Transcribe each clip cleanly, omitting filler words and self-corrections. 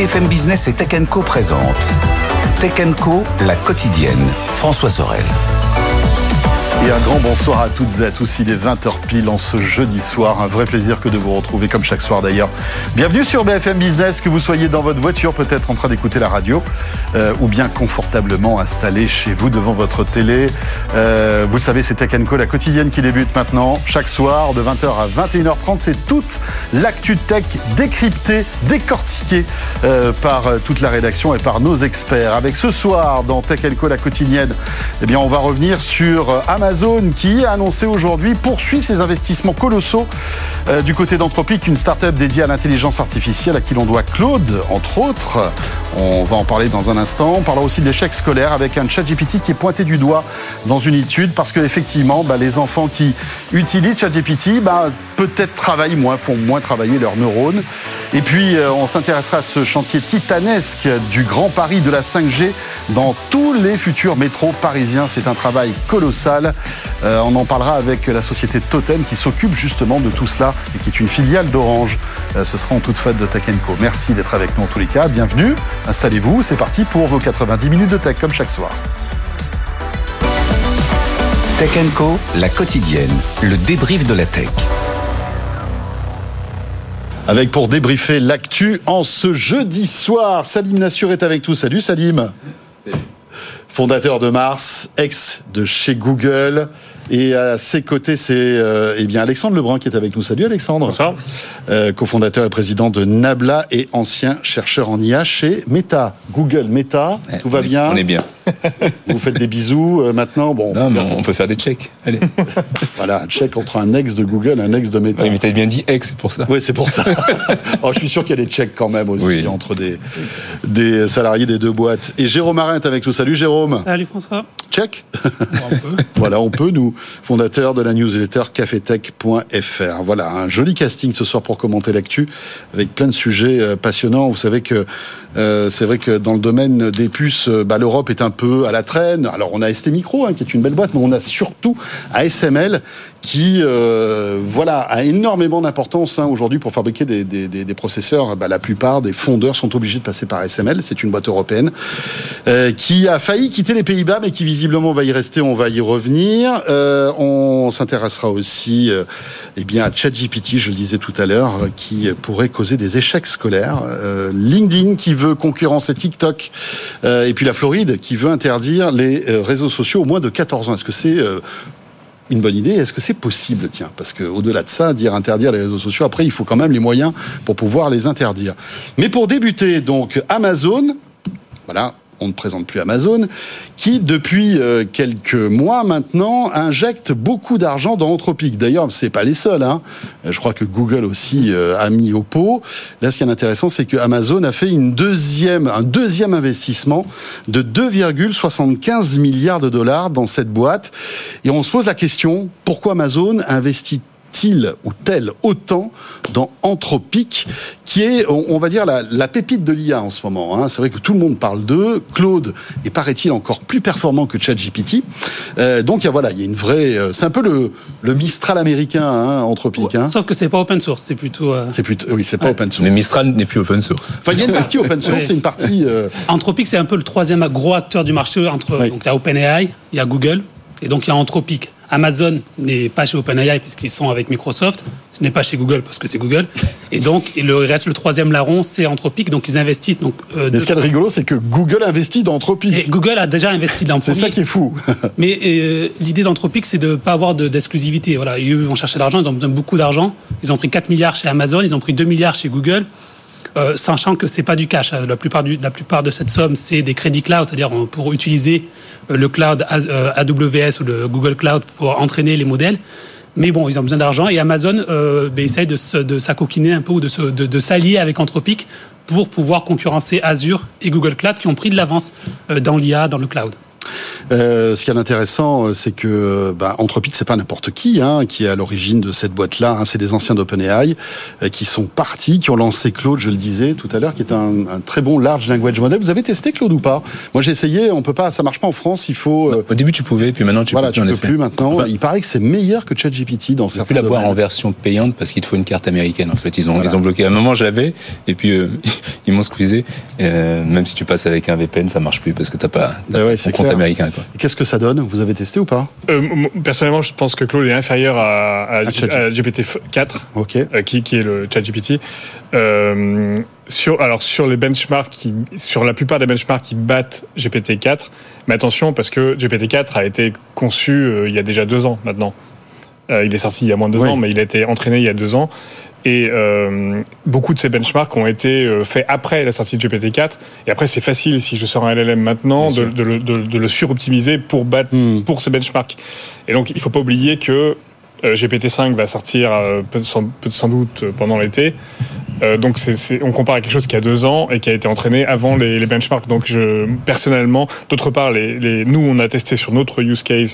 BFM Business et Tech & Co présente Tech & Co, la quotidienne. François Sorel. Et un grand bonsoir à toutes et à tous, il est 20h pile en ce jeudi soir, un vrai plaisir que de vous retrouver comme chaque soir d'ailleurs. Bienvenue sur BFM Business, que vous soyez dans votre voiture peut-être en train d'écouter la radio ou bien confortablement installé chez vous devant votre télé. Vous le savez, c'est Tech & Co, la quotidienne qui débute maintenant, chaque soir de 20h à 21h30, c'est toute l'actu tech décryptée, décortiquée par toute la rédaction et par nos experts. Avec ce soir dans Tech & Co, la quotidienne, eh bien on va revenir sur Amazon qui a annoncé aujourd'hui poursuivre ses investissements colossaux du côté d'Anthropic, une start-up dédiée à l'intelligence artificielle à qui l'on doit Claude, entre autres. On va en parler dans un instant. On parlera aussi de l'échec scolaire avec un ChatGPT qui est pointé du doigt dans une étude parce qu'effectivement, les enfants qui utilisent ChatGPT peut-être travaillent moins, font moins travailler leurs neurones. Et puis, on s'intéressera à ce chantier titanesque du Grand Paris de la 5G dans tous les futurs métros parisiens. C'est un travail colossal. On en parlera avec la société Totem qui s'occupe justement de tout cela et qui est une filiale d'Orange. Ce sera en toute fête de Tech & Co. Merci d'être avec nous en tous les cas. Bienvenue, installez-vous, c'est parti pour vos 90 minutes de tech comme chaque soir. Tech & Co, la quotidienne, le débrief de la tech. Avec pour débriefer l'actu en ce jeudi soir, Salim Nassur est avec nous. Salut Salim. Salut. Fondateur de Mars, ex de chez Google. Et à ses côtés, c'est Alexandre Lebrun qui est avec nous. Salut Alexandre. Bonsoir. Cofondateur et président de Nabla et ancien chercheur en IA chez Meta. Google Meta, tout va bien ? On est bien. Vous faites des bisous maintenant. Non, mais on peut faire des checks. Allez. Voilà, un check entre un ex de Google et un ex de Meta. Oui, mais t'as bien dit ex, c'est pour ça. Oui, c'est pour ça. Alors, je suis sûr qu'il y a des checks quand même aussi entre des salariés des deux boîtes. Et Jérôme Marin est avec nous. Salut Jérôme. Salut François. Check. On peut. Voilà, on peut, nous, fondateur de la newsletter cafetech.fr. Voilà, un joli casting ce soir pour commenter l'actu avec plein de sujets passionnants. Vous savez que c'est vrai que dans le domaine des puces, l'Europe est un peu à la traîne. Alors on a ST Micro qui est une belle boîte, mais on a surtout ASML qui a énormément d'importance aujourd'hui pour fabriquer des processeurs. La plupart des fondeurs sont obligés de passer par ASML. C'est une boîte européenne qui a failli quitter les Pays-Bas, mais qui visiblement va y rester. On va y revenir. On s'intéressera aussi à ChatGPT, je le disais tout à l'heure, qui pourrait causer des échecs scolaires. LinkedIn qui veut concurrencer TikTok, et puis la Floride qui veut interdire les réseaux sociaux aux moins de 14 ans. Est-ce que c'est une bonne idée? Est-ce que c'est possible? Tiens, parce qu'au-delà de ça, interdire les réseaux sociaux, après, il faut quand même les moyens pour pouvoir les interdire. Mais pour débuter, donc, Amazon, voilà, on ne présente plus Amazon, qui, depuis quelques mois maintenant, injecte beaucoup d'argent dans Anthropic. D'ailleurs, c'est pas les seuls, Je crois que Google aussi a mis au pot. Là, ce qui est intéressant, c'est que Amazon a fait un deuxième investissement de 2,75 milliards de dollars dans cette boîte. Et on se pose la question, pourquoi Amazon investit-il ou tel autant dans Anthropic, qui est, on va dire, la pépite de l'IA en ce moment. C'est vrai que tout le monde parle d'eux. Claude est, paraît-il, encore plus performant que ChatGPT. Donc, il y a une vraie... c'est un peu le Mistral américain, Anthropic. Sauf que c'est pas open source, c'est plutôt... Oui, c'est pas open source. Mais Mistral n'est plus open source. Enfin, il y a une partie open source et une partie... Anthropic, c'est un peu le troisième gros acteur du marché. Donc, il y a OpenAI, il y a Google, et donc il y a Anthropic. Amazon n'est pas chez OpenAI puisqu'ils sont avec Microsoft. Ce n'est pas chez Google parce que c'est Google. Et donc, il reste le troisième larron, c'est Anthropic. Donc, ils investissent. Mais ce qui est rigolo, c'est que Google investit dans Anthropic. Et Google a déjà investi dans Anthropic. C'est ça qui est fou. Mais l'idée d'Anthropic, c'est de ne pas avoir d'exclusivité. Voilà, ils vont chercher de l'argent. Ils ont besoin de beaucoup d'argent. Ils ont pris 4 milliards chez Amazon. Ils ont pris 2 milliards chez Google. Sachant que c'est pas du cash. La plupart de cette somme, c'est des crédits cloud, c'est-à-dire pour utiliser le cloud AWS ou le Google Cloud pour entraîner les modèles. Mais bon, ils ont besoin d'argent et Amazon essaye de s'acoquiner un peu ou de s'allier avec Anthropic pour pouvoir concurrencer Azure et Google Cloud qui ont pris de l'avance dans l'IA, dans le cloud. Ce qui est intéressant, c'est que Anthropic, c'est pas n'importe qui est à l'origine de cette boîte-là. C'est des anciens d'OpenAI qui sont partis, qui ont lancé Claude, je le disais tout à l'heure, qui est un très bon large language model. Vous avez testé Claude ou pas? Moi, j'ai essayé. On peut pas, ça marche pas en France. Il faut. Au début, tu pouvais, puis maintenant, tu peux plus maintenant. Il paraît que c'est meilleur que ChatGPT dans certains domaines. Tu peux l'avoir en version payante parce qu'il te faut une carte américaine. En fait, ils ont bloqué. À un moment, je l'avais, et puis ils m'ont squeezé. Même si tu passes avec un VPN, ça marche plus parce que t'as pas ton compte américain. Quoi. Qu'est-ce que ça donne? Vous avez testé ou pas? Personnellement, je pense que Claude est inférieur à GPT-4, qui est le ChatGPT. Sur les benchmarks, sur la plupart des benchmarks qui battent GPT-4, mais attention parce que GPT-4 a été conçu il y a déjà 2 ans maintenant. Il est sorti il y a moins de 2 ans, mais il a été entraîné il y a 2 ans. Et beaucoup de ces benchmarks ont été faits après la sortie de GPT-4. Et après, c'est facile, si je sors un LLM maintenant, de le suroptimiser pour battre pour ces benchmarks. Et donc, il ne faut pas oublier que GPT-5 va sortir sans doute pendant l'été. Donc, on compare à quelque chose qui a 2 ans et qui a été entraîné avant les benchmarks. Donc, personnellement, d'autre part, nous, on a testé sur notre use case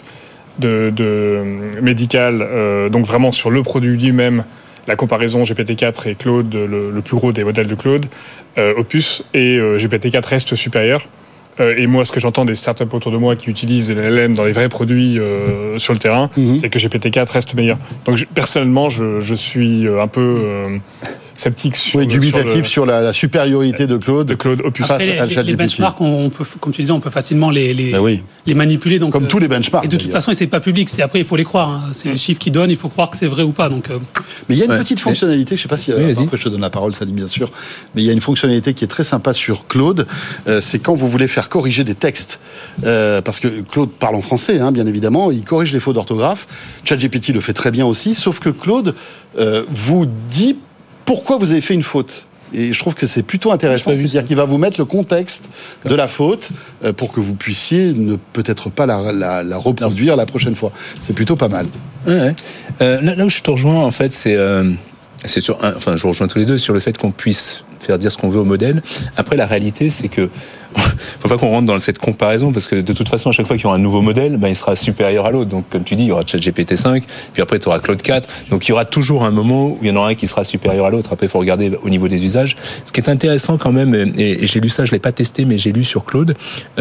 de médical, donc vraiment sur le produit lui-même, la comparaison GPT-4 et Claude, le plus gros des modèles de Claude, Opus, et GPT-4 reste supérieur. Et moi, ce que j'entends des startups autour de moi qui utilisent LLM dans les vrais produits sur le terrain, c'est que GPT-4 reste meilleur. Donc personnellement, je suis un peu sceptique dubitatif sur la supériorité de Claude Opus. Face à ChatGPT. Les benchmarks, on peut, comme tu disais, on peut facilement les manipuler. Donc, comme tous les benchmarks. Et de toute façon, c'est pas public. Après, il faut les croire. C'est les chiffres qui donnent. Il faut croire que c'est vrai ou pas. Donc, mais il y a une petite fonctionnalité. Je sais pas si après je te donne la parole, Salim, bien sûr. Mais il y a une fonctionnalité qui est très sympa sur Claude. C'est quand vous voulez faire corriger des textes, parce que Claude parle en français, bien évidemment. Il corrige les fautes d'orthographe. ChatGPT le fait très bien aussi. Sauf que Claude vous dit pourquoi vous avez fait une faute. Et je trouve que c'est plutôt intéressant, c'est-à-dire qu'il va vous mettre le contexte de la faute pour que vous puissiez peut-être pas la reproduire la prochaine fois. C'est plutôt pas mal. Ouais. Là où je te rejoins, en fait, c'est sur je vous rejoins tous les deux sur le fait qu'on puisse faire dire ce qu'on veut au modèle. Après, la réalité, c'est que faut pas qu'on rentre dans cette comparaison parce que de toute façon, à chaque fois qu'il y aura un nouveau modèle, il sera supérieur à l'autre. Donc, comme tu dis, il y aura ChatGPT 5, puis après, tu auras Claude 4. Donc, il y aura toujours un moment où il y en aura un qui sera supérieur à l'autre. Après, il faut regarder au niveau des usages. Ce qui est intéressant quand même, et j'ai lu ça, je l'ai pas testé, mais j'ai lu sur Claude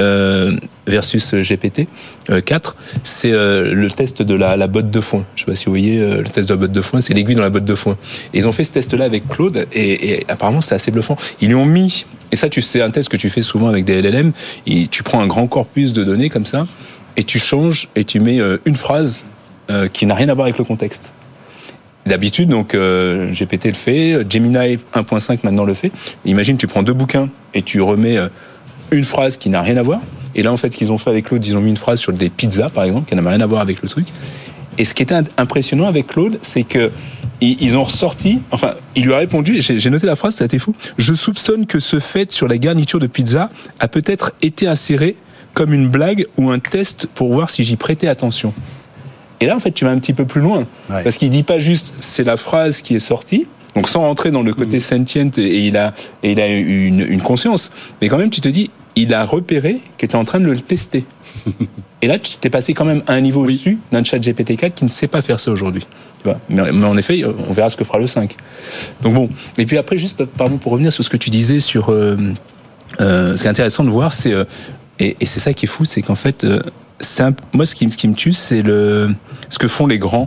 versus GPT 4, c'est le test de la botte de foin. Je sais pas si vous voyez le test de la botte de foin, c'est l'aiguille dans la botte de foin. Et ils ont fait ce test-là avec Claude, et apparemment, c'est assez bluffant. Ils lui ont mis, et ça, c'est un test que tu fais souvent avec des LLM, tu prends un grand corpus de données comme ça, et tu changes, et tu mets une phrase qui n'a rien à voir avec le contexte. D'habitude, donc, GPT le fait, Gemini 1.5 maintenant le fait. Imagine, tu prends 2 bouquins, et tu remets une phrase qui n'a rien à voir. Et là, en fait, ce qu'ils ont fait avec Claude, ils ont mis une phrase sur des pizzas, par exemple, qui n'avait rien à voir avec le truc. Et ce qui était impressionnant avec Claude, c'est que ils ont ressorti, il lui a répondu, j'ai noté la phrase, ça a été fou. Je soupçonne que ce fait sur la garniture de pizza a peut-être été inséré comme une blague ou un test pour voir si j'y prêtais attention. Et là, en fait, tu vas un petit peu plus loin. Ouais. Parce qu'il dit pas juste, c'est la phrase qui est sortie, donc sans rentrer dans le côté sentient, et il a une conscience. Mais quand même, tu te dis, il a repéré que tu es en train de le tester. Et là, tu t'es passé quand même à un niveau au-dessus d'un chat GPT-4 qui ne sait pas faire ça aujourd'hui. Tu vois, mais en effet, on verra ce que fera le 5. Donc bon. Et puis après, juste pour revenir sur ce que tu disais sur... ce qui est intéressant de voir, c'est... et c'est ça qui est fou, c'est qu'en fait... moi, ce qui me tue, c'est ce que font les grands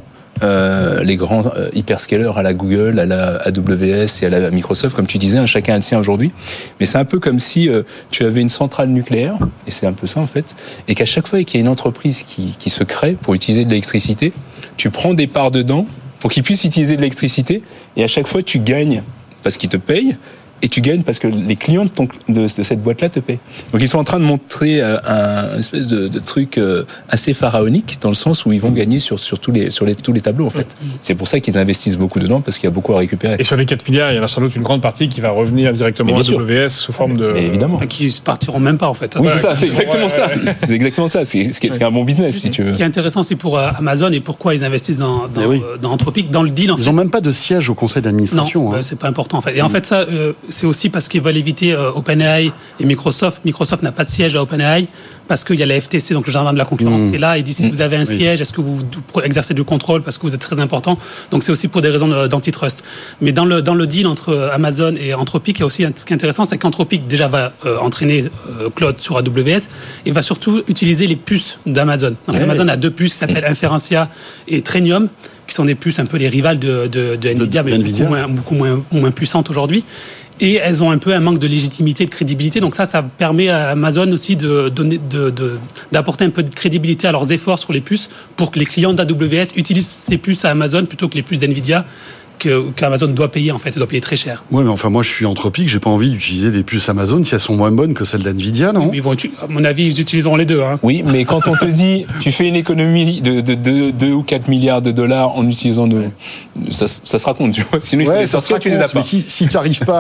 hyperscalers à la Google, à la AWS et à la Microsoft, comme tu disais, chacun a le sien aujourd'hui. Mais c'est un peu comme si tu avais une centrale nucléaire, et c'est un peu ça en fait, et qu'à chaque fois qu'il y a une entreprise qui se crée pour utiliser de l'électricité, tu prends des parts dedans pour qu'ils puissent utiliser de l'électricité, et à chaque fois tu gagnes parce qu'ils te payent, et tu gagnes parce que les clients de cette boîte-là te paient. Donc ils sont en train de montrer un espèce de truc assez pharaonique dans le sens où ils vont gagner sur tous les tableaux en fait. C'est pour ça qu'ils investissent beaucoup dedans parce qu'il y a beaucoup à récupérer. Et sur les 4 milliards, il y en a sans doute une grande partie qui va revenir directement à AWS sous forme de... Mais évidemment. Qui ne partiront même pas en fait. Oui, c'est ça, c'est exactement ça. C'est exactement ça. C'est un bon business si tu veux. Ce qui est intéressant, c'est pour Amazon et pourquoi ils investissent dans Anthropic, dans le deal. Ils n'ont même pas de siège au conseil d'administration. Non, c'est pas important en fait. Et en fait, ça, c'est aussi parce qu'ils veulent éviter OpenAI et Microsoft. Microsoft n'a pas de siège à OpenAI. parce qu'il y a la FTC, donc le gendarme de la concurrence, qui est là, et dit si vous avez un siège, est-ce que vous exercez du contrôle parce que vous êtes très important. Donc c'est aussi pour des raisons d'antitrust. Mais dans le deal entre Amazon et Anthropic, il y a aussi ce qui est intéressant, c'est qu'Anthropic déjà va entraîner Claude sur AWS et va surtout utiliser les puces d'Amazon. Donc Amazon a 2 puces qui s'appellent Inferentia et Trainium, qui sont des puces un peu les rivales de Nvidia, mais beaucoup moins puissantes aujourd'hui. Et elles ont un peu un manque de légitimité, de crédibilité. Donc ça permet à Amazon aussi d'apporter un peu de crédibilité à leurs efforts sur les puces pour que les clients d'AWS utilisent ces puces à Amazon plutôt que les puces d'Nvidia qu'Amazon doit payer, en fait, doit payer très cher. Ouais, mais enfin, moi, je suis Anthropic, j'ai pas envie d'utiliser des puces Amazon si elles sont moins bonnes que celles d'Nvidia, non ? À mon avis, ils utiliseront les deux. Hein. Oui, mais quand on te dit, tu fais une économie de 2 ou 4 milliards de dollars en utilisant ça se raconte, tu vois. Sinon, ça se raconte, tu les as pas. Mais si tu n'arrives pas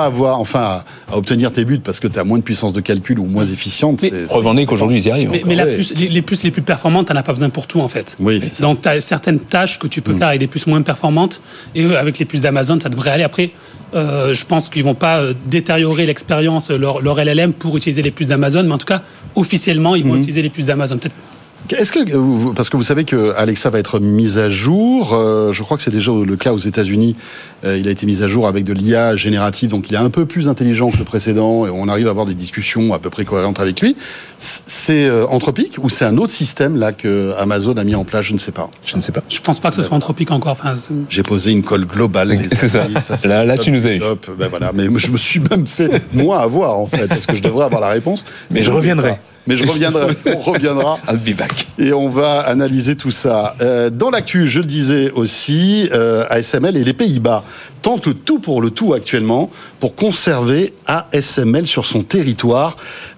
à obtenir tes buts parce que tu as moins de puissance de calcul ou moins efficiente, preuve en est qu'aujourd'hui, ils y arrivent. Mais les puces les plus performantes, tu n'en as pas besoin pour tout, en fait. Oui, c'est ça. Donc, tu as certaines tâches que tu peux faire avec des puces moins performantes, et avec les puces d'Amazon, ça devrait aller. Après, je pense qu'ils ne vont pas détériorer l'expérience, leur LLM, pour utiliser les puces d'Amazon, mais en tout cas, officiellement, ils vont utiliser les puces d'Amazon. Peut-être. Est-ce que, parce que vous savez que Alexa va être mise à jour, je crois que c'est déjà le cas aux États-Unis, il a été mis à jour avec de l'IA générative, donc il est un peu plus intelligent que le précédent et on arrive à avoir des discussions à peu près cohérentes avec lui. C'est Anthropic ou c'est un autre système là que Amazon a mis en place, je ne sais pas. Je ne sais pas. Je pense pas que ce soit Anthropic encore. Enfin, j'ai posé une colle globale. C'est ça. Là tu nous as eu. Ben voilà, mais je me suis même fait moi avoir en fait, parce que je devrais avoir la réponse. Mais je reviendrai. Mais on reviendra. I'll be back. Et on va analyser tout ça. Dans l'actu, je le disais aussi, ASML et les Pays-Bas tentent le tout pour le tout actuellement pour conserver ASML sur son territoire.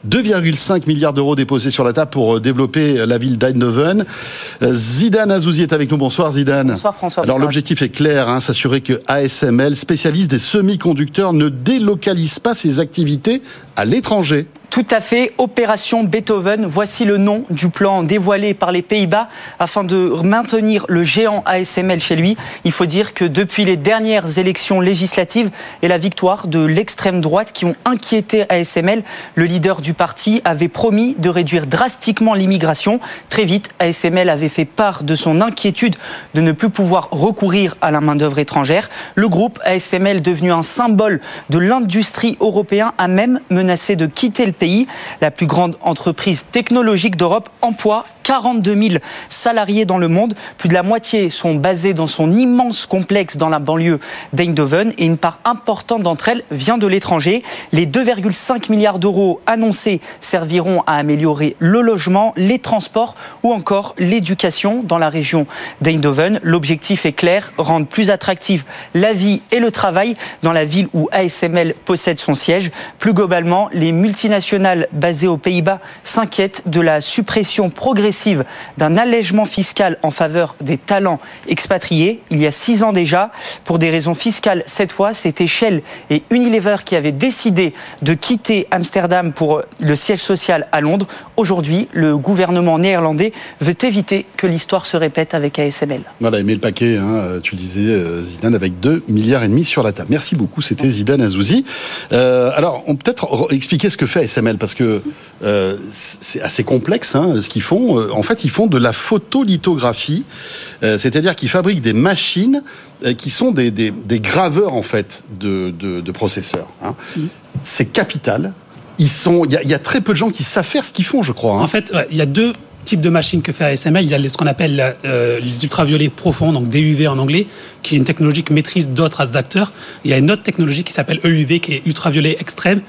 2,5 milliards d'euros déposés sur la table pour développer la ville d'Eindhoven. Zidane Azouzi est avec nous. Bonsoir Zidane. Bonsoir François. Alors l'objectif est clair, s'assurer que ASML, spécialiste des semi-conducteurs, ne délocalise pas ses activités à l'étranger. Tout à fait, Opération Beethoven, voici le nom du plan dévoilé par les Pays-Bas afin de maintenir le géant ASML chez lui. Il faut dire que depuis les dernières élections législatives et la victoire de l'extrême droite qui ont inquiété ASML, le leader du parti avait promis de réduire drastiquement l'immigration. Très vite, ASML avait fait part de son inquiétude de ne plus pouvoir recourir à la main-d'œuvre étrangère. Le groupe ASML, devenu un symbole de l'industrie européenne, a même menacé de quitter le pays. La plus grande entreprise technologique d'Europe emploie 42 000 salariés dans le monde. Plus de la moitié sont basés dans son immense complexe dans la banlieue d'Eindhoven et une part importante d'entre elles vient de l'étranger. Les 2,5 milliards d'euros annoncés serviront à améliorer le logement, les transports ou encore l'éducation dans la région d'Eindhoven. L'objectif est clair, rendre plus attractive la vie et le travail dans la ville où ASML possède son siège. Plus globalement, les multinationales basées aux Pays-Bas s'inquiètent de la suppression progressive d'un allègement fiscal en faveur des talents expatriés. Il y a 6 ans déjà, pour des raisons fiscales, cette fois, c'était Shell et Unilever qui avaient décidé de quitter Amsterdam pour le siège social à Londres. Aujourd'hui, le gouvernement néerlandais veut éviter que l'histoire se répète avec ASML. Voilà, il met le paquet, tu le disais, Zidane, avec 2,5 milliards sur la table. Merci beaucoup, c'était Zidane Azouzi. Alors, on peut peut-être expliquer ce que fait ASML, parce que c'est assez complexe ce qu'ils font. En fait, ils font de la photolithographie, c'est-à-dire qu'ils fabriquent des machines qui sont des graveurs en fait de processeurs. C'est capital. Il y a très peu de gens qui savent faire ce qu'ils font, je crois. En fait, il y a 2 types de machines que fait ASML. Il y a ce qu'on appelle les ultraviolets profonds, donc DUV en anglais, qui est une technologie que maîtrisent d'autres acteurs. Il y a une autre technologie qui s'appelle EUV, qui est ultraviolet extrême,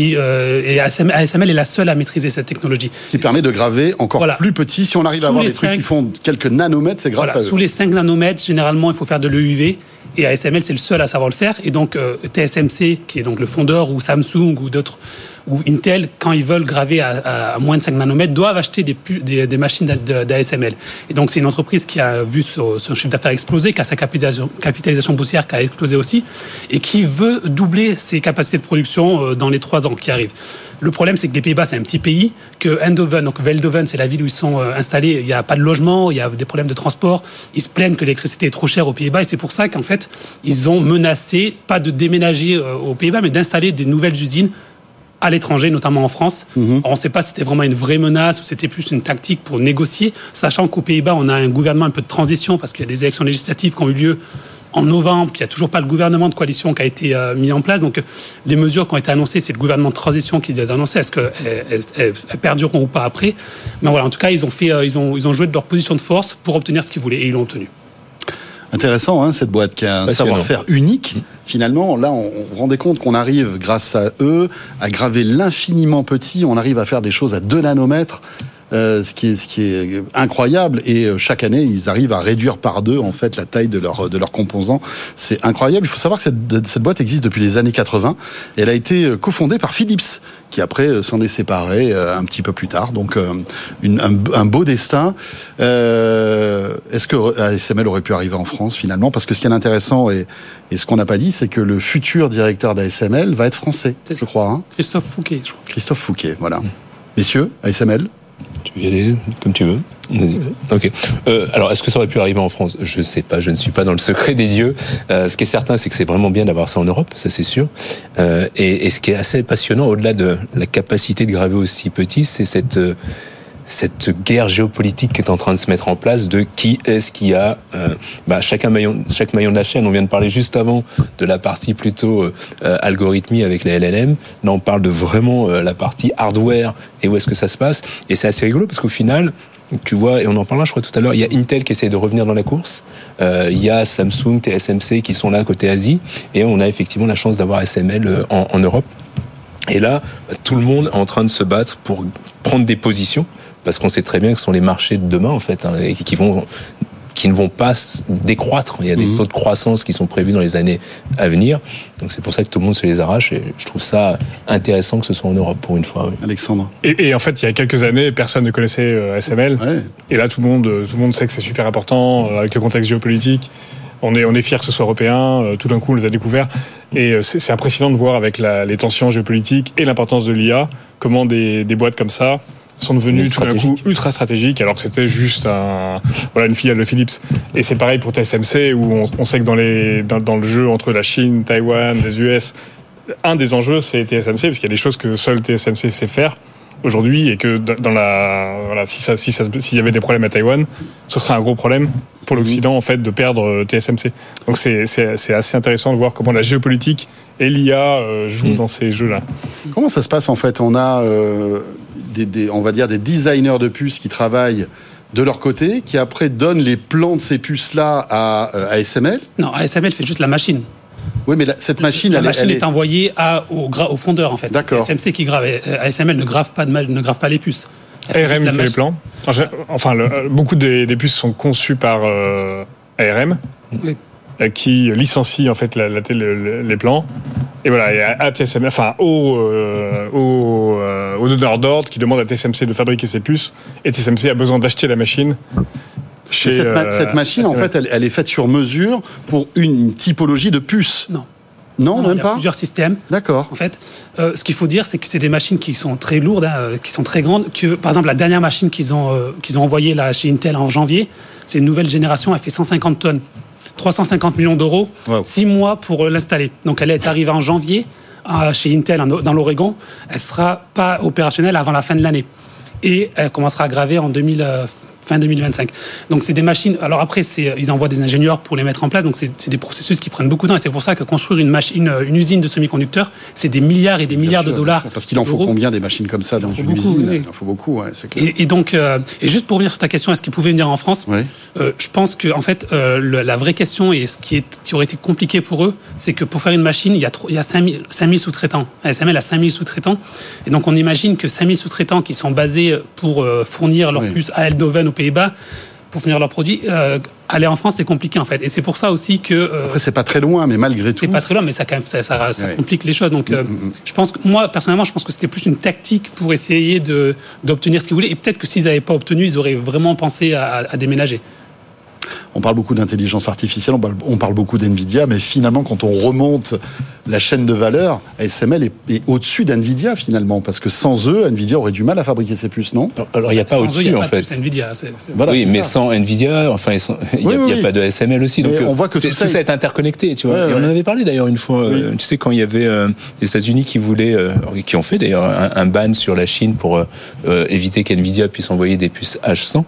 et ASML est la seule à maîtriser cette technologie. Qui permet de graver encore plus petit. Si on arrive à avoir des trucs qui font quelques nanomètres, c'est grâce à eux. Sous les 5 nanomètres, généralement, il faut faire de l'EUV. Et ASML, c'est le seul à savoir le faire. Et donc, TSMC, qui est donc le fondeur, ou Samsung, ou d'autres, ou Intel, quand ils veulent graver à moins de 5 nanomètres, doivent acheter des machines d'ASML. Et donc, c'est une entreprise qui a vu son chiffre d'affaires exploser, qui a sa capitalisation boursière qui a explosé aussi, et qui veut doubler ses capacités de production dans les 3 ans qui arrivent. Le problème, c'est que les Pays-Bas, c'est un petit pays, que Eindhoven, donc Veldhoven, c'est la ville où ils sont installés, il n'y a pas de logement, il y a des problèmes de transport, ils se plaignent que l'électricité est trop chère aux Pays-Bas, et c'est pour ça qu'en fait, ils ont menacé, pas de déménager aux Pays-Bas, mais d'installer des nouvelles usines à l'étranger, notamment en France. Alors, on ne sait pas si c'était vraiment une vraie menace ou c'était plus une tactique pour négocier, sachant qu'aux Pays-Bas, on a un gouvernement un peu de transition parce qu'il y a des élections législatives qui ont eu lieu en novembre, qu'il n'y a toujours pas le gouvernement de coalition qui a été mis en place. Donc, les mesures qui ont été annoncées, c'est le gouvernement de transition qui les a annoncées. Est-ce qu'elles perdureront ou pas après? Mais voilà, en tout cas, ils ont joué de leur position de force pour obtenir ce qu'ils voulaient et ils l'ont obtenu. Intéressant, hein, cette boîte qui a un savoir-faire unique. Finalement, là, on rendait compte qu'on arrive, grâce à eux, à graver l'infiniment petit. On arrive à faire des choses à 2 nanomètres. Ce qui est incroyable, et chaque année ils arrivent à réduire par 2 en fait la taille de leurs composants. C'est incroyable. Il faut savoir que cette boîte existe depuis les années 80 et elle a été cofondée par Philips, qui après s'en est séparé un petit peu plus tard. Donc un beau destin. Est-ce que ASML aurait pu arriver en France finalement? Parce que ce qui est intéressant et ce qu'on n'a pas dit, c'est que le futur directeur d'ASML va être français, je crois. Hein, Christophe Fouquet, je crois. Christophe Fouquet, voilà. Messieurs, ASML. Tu veux y aller comme tu veux. Vas-y. Ok. Alors, est-ce que ça aurait pu arriver en France? Je ne sais pas. Je ne suis pas dans le secret des dieux. Ce qui est certain, c'est que c'est vraiment bien d'avoir ça en Europe, ça c'est sûr. Et ce qui est assez passionnant, au-delà de la capacité de graver aussi petit, c'est cette guerre géopolitique qui est en train de se mettre en place de qui est-ce qui a chaque maillon de la chaîne. On vient de parler juste avant de la partie plutôt algorithmie avec les LLM. Là, on parle de vraiment la partie hardware et où est-ce que ça se passe. Et c'est assez rigolo parce qu'au final, tu vois, et on en parlera, je crois, tout à l'heure, il y a Intel qui essaie de revenir dans la course. Il y a Samsung, TSMC qui sont là côté Asie. Et on a effectivement la chance d'avoir ASML en Europe. Et là, tout le monde est en train de se battre pour prendre des positions, parce qu'on sait très bien que ce sont les marchés de demain, en fait, hein, et qui ne vont pas décroître. Il y a des taux de croissance qui sont prévus dans les années à venir. Donc c'est pour ça que tout le monde se les arrache, et je trouve ça intéressant que ce soit en Europe pour une fois. Oui. Alexandre. Et en fait, il y a quelques années, personne ne connaissait ASML. Ouais. Et là, tout le monde sait que c'est super important, avec le contexte géopolitique. On est fiers que ce soit européen, tout d'un coup on les a découverts, et c'est impressionnant de voir avec les tensions géopolitiques et l'importance de l'IA, comment des boîtes comme ça sont devenues tout d'un coup ultra stratégiques, alors que c'était juste une filiale de Philips. Et c'est pareil pour TSMC, où on sait que dans le jeu entre la Chine, Taïwan, les US, un des enjeux c'est TSMC, parce qu'il y a des choses que seul TSMC sait faire aujourd'hui, et que s'il y avait des problèmes à Taïwan, ce serait un gros problème pour l'Occident en fait de perdre TSMC. Donc c'est assez intéressant de voir comment la géopolitique et l'IA jouent dans ces jeux-là. Comment ça se passe en fait? On a on va dire des designers de puces qui travaillent de leur côté, qui après donnent les plans de ces puces-là à ASML. Non, ASML fait juste la machine. Oui, mais cette machine, la machine est envoyée au fondeur en fait. D'accord. C'est TSMC qui grave. ASML ne grave pas les puces. ARM fait les plans. Enfin, beaucoup des puces sont conçues par ARM, oui, qui licencie en fait les plans. Et voilà, et à TSMC, enfin au donneur d'ordre qui demande à TSMC de fabriquer ses puces, et TSMC a besoin d'acheter la machine. Cette machine, en fait, elle est faite sur mesure pour une typologie de puce. Non, même pas. Il y a plusieurs systèmes. D'accord. En fait, ce qu'il faut dire, c'est que c'est des machines qui sont très lourdes, qui sont très grandes. Par exemple, la dernière machine qu'ils ont envoyée là, chez Intel en janvier, c'est une nouvelle génération, elle fait 150 tonnes. 350 millions d'euros, wow. 6 mois pour l'installer. Donc elle est arrivée en janvier chez Intel dans l'Oregon. Elle ne sera pas opérationnelle avant la fin de l'année. Et elle commencera à graver en fin 2025. Donc c'est des machines. Alors après, ils envoient des ingénieurs pour les mettre en place. Donc c'est des processus qui prennent beaucoup de temps. Et c'est pour ça que construire une usine de semi-conducteurs, c'est des milliards et des milliards de dollars. Parce qu'il en faut combien des machines comme ça dans une usine? Il en faut beaucoup, ouais, c'est clair. Et donc, et juste pour revenir sur ta question, est-ce qu'ils pouvaient venir en France? Oui. Je pense que en fait, la vraie question et ce qui aurait été compliqué pour eux, c'est que pour faire une machine, il y a 5000 sous-traitants. ASML a 5000 sous-traitants. Et donc on imagine que 5000 sous-traitants qui sont basés pour fournir leurs puces à Eindhoven aux Pays-Bas, pour fournir leurs produits, aller en France, c'est compliqué en fait. Et c'est pour ça aussi que... Après, c'est pas très loin, mais malgré tout... C'est pas très loin, mais ça complique les choses. Donc, je pense que, moi, personnellement, je pense que c'était plus une tactique pour essayer d'obtenir ce qu'ils voulaient. Et peut-être que s'ils n'avaient pas obtenu, ils auraient vraiment pensé à déménager. On parle beaucoup d'intelligence artificielle, on parle beaucoup d'NVIDIA, mais finalement, quand on remonte la chaîne de valeur, ASML est au-dessus d'NVIDIA finalement, parce que sans eux, NVIDIA aurait du mal à fabriquer ses puces, non ? Alors il n'y a pas Sans au-dessus eux, en fait. NVIDIA, Voilà, oui, c'est mais ça. sans NVIDIA, enfin, il n'y a pas de ASML aussi. Donc, on voit que tout ça est interconnecté, tu vois. Ouais, et on en avait parlé d'ailleurs une fois. Oui. Tu sais, quand il y avait les États-Unis qui voulaient, qui ont fait d'ailleurs un ban sur la Chine pour éviter qu'NVIDIA puisse envoyer des puces H100.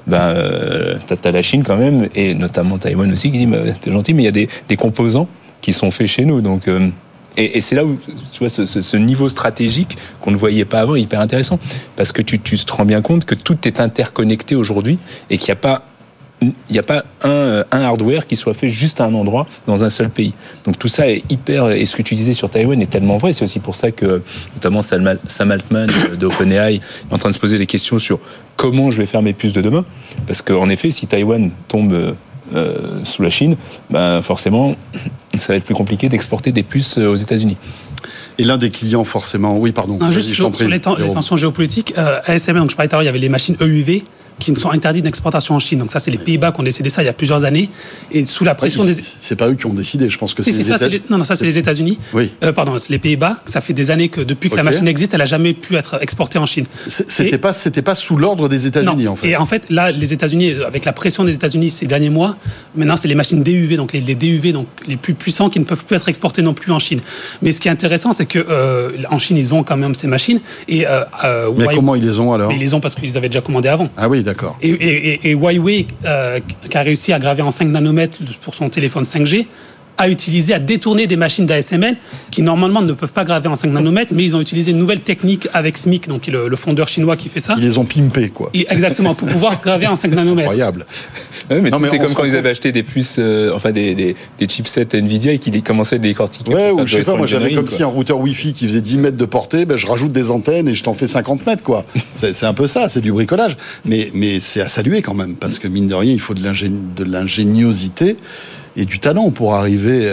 T'as la Chine quand même, et notamment Taïwan aussi, qui dit t'es gentil, mais il y a des composants qui sont faits chez nous. Donc, et c'est là où tu vois ce niveau stratégique qu'on ne voyait pas avant est hyper intéressant, parce que tu te rends bien compte que tout est interconnecté aujourd'hui et qu'il n'y a pas un hardware qui soit fait juste à un endroit dans un seul pays. Donc tout ça est hyper, et ce que tu disais sur Taïwan est tellement vrai. C'est aussi pour ça que notamment Sam Altman d'OpenAI est en train de se poser des questions sur comment je vais faire mes puces de demain, parce qu'en effet, si Taïwan tombe sous la Chine, forcément ça va être plus compliqué d'exporter des puces aux États-Unis. Et l'un des clients, forcément... Oui, pardon. Non, juste sur les tensions géopolitiques, ASML, donc je parlais tout à l'heure, il y avait les machines EUV qui ne sont interdites d'exportation en Chine. Donc ça, c'est les Pays-Bas qui ont décidé ça il y a plusieurs années. Et sous la pression des... C'est pas eux qui ont décidé, je pense que c'est les États-Unis. Non, ça, c'est les États-Unis. Oui. Pardon, c'est les Pays-Bas. Ça fait des années que depuis que la machine existe, elle n'a jamais pu être exportée en Chine. C'était pas sous l'ordre des États-Unis, en fait. Et en fait, là, les États-Unis, avec la pression des États-Unis ces derniers mois, maintenant, c'est les machines DUV, donc les DUV, donc les plus puissants, qui ne peuvent plus être exportés non plus en Chine. Mais ce qui est intéressant, c'est que en Chine, ils ont quand même ces machines. Et mais comment ils les ont alors ? Ils les ont parce qu'ils avaient déjà commandé avant. Ah oui, d'accord. Et Huawei, qui a réussi à graver en 5 nanomètres pour son téléphone 5G, a détourné des machines d'ASML qui normalement ne peuvent pas graver en 5 nanomètres, mais ils ont utilisé une nouvelle technique avec SMIC, donc le fondeur chinois qui fait ça. Ils les ont pimpés, quoi. Exactement, pour pouvoir graver en 5 nanomètres. Incroyable. Ouais, mais c'est comme quand ils avaient acheté des puces, des chipsets NVIDIA et qu'ils commençaient à les décortiquer. Ouais, ou je sais pas, moi j'avais comme si un routeur Wi-Fi qui faisait 10 mètres de portée, je rajoute des antennes et je t'en fais 50 mètres, quoi. C'est un peu ça, c'est du bricolage. Mais c'est à saluer quand même, parce que mine de rien, il faut de l'ingéniosité et du talent pour arriver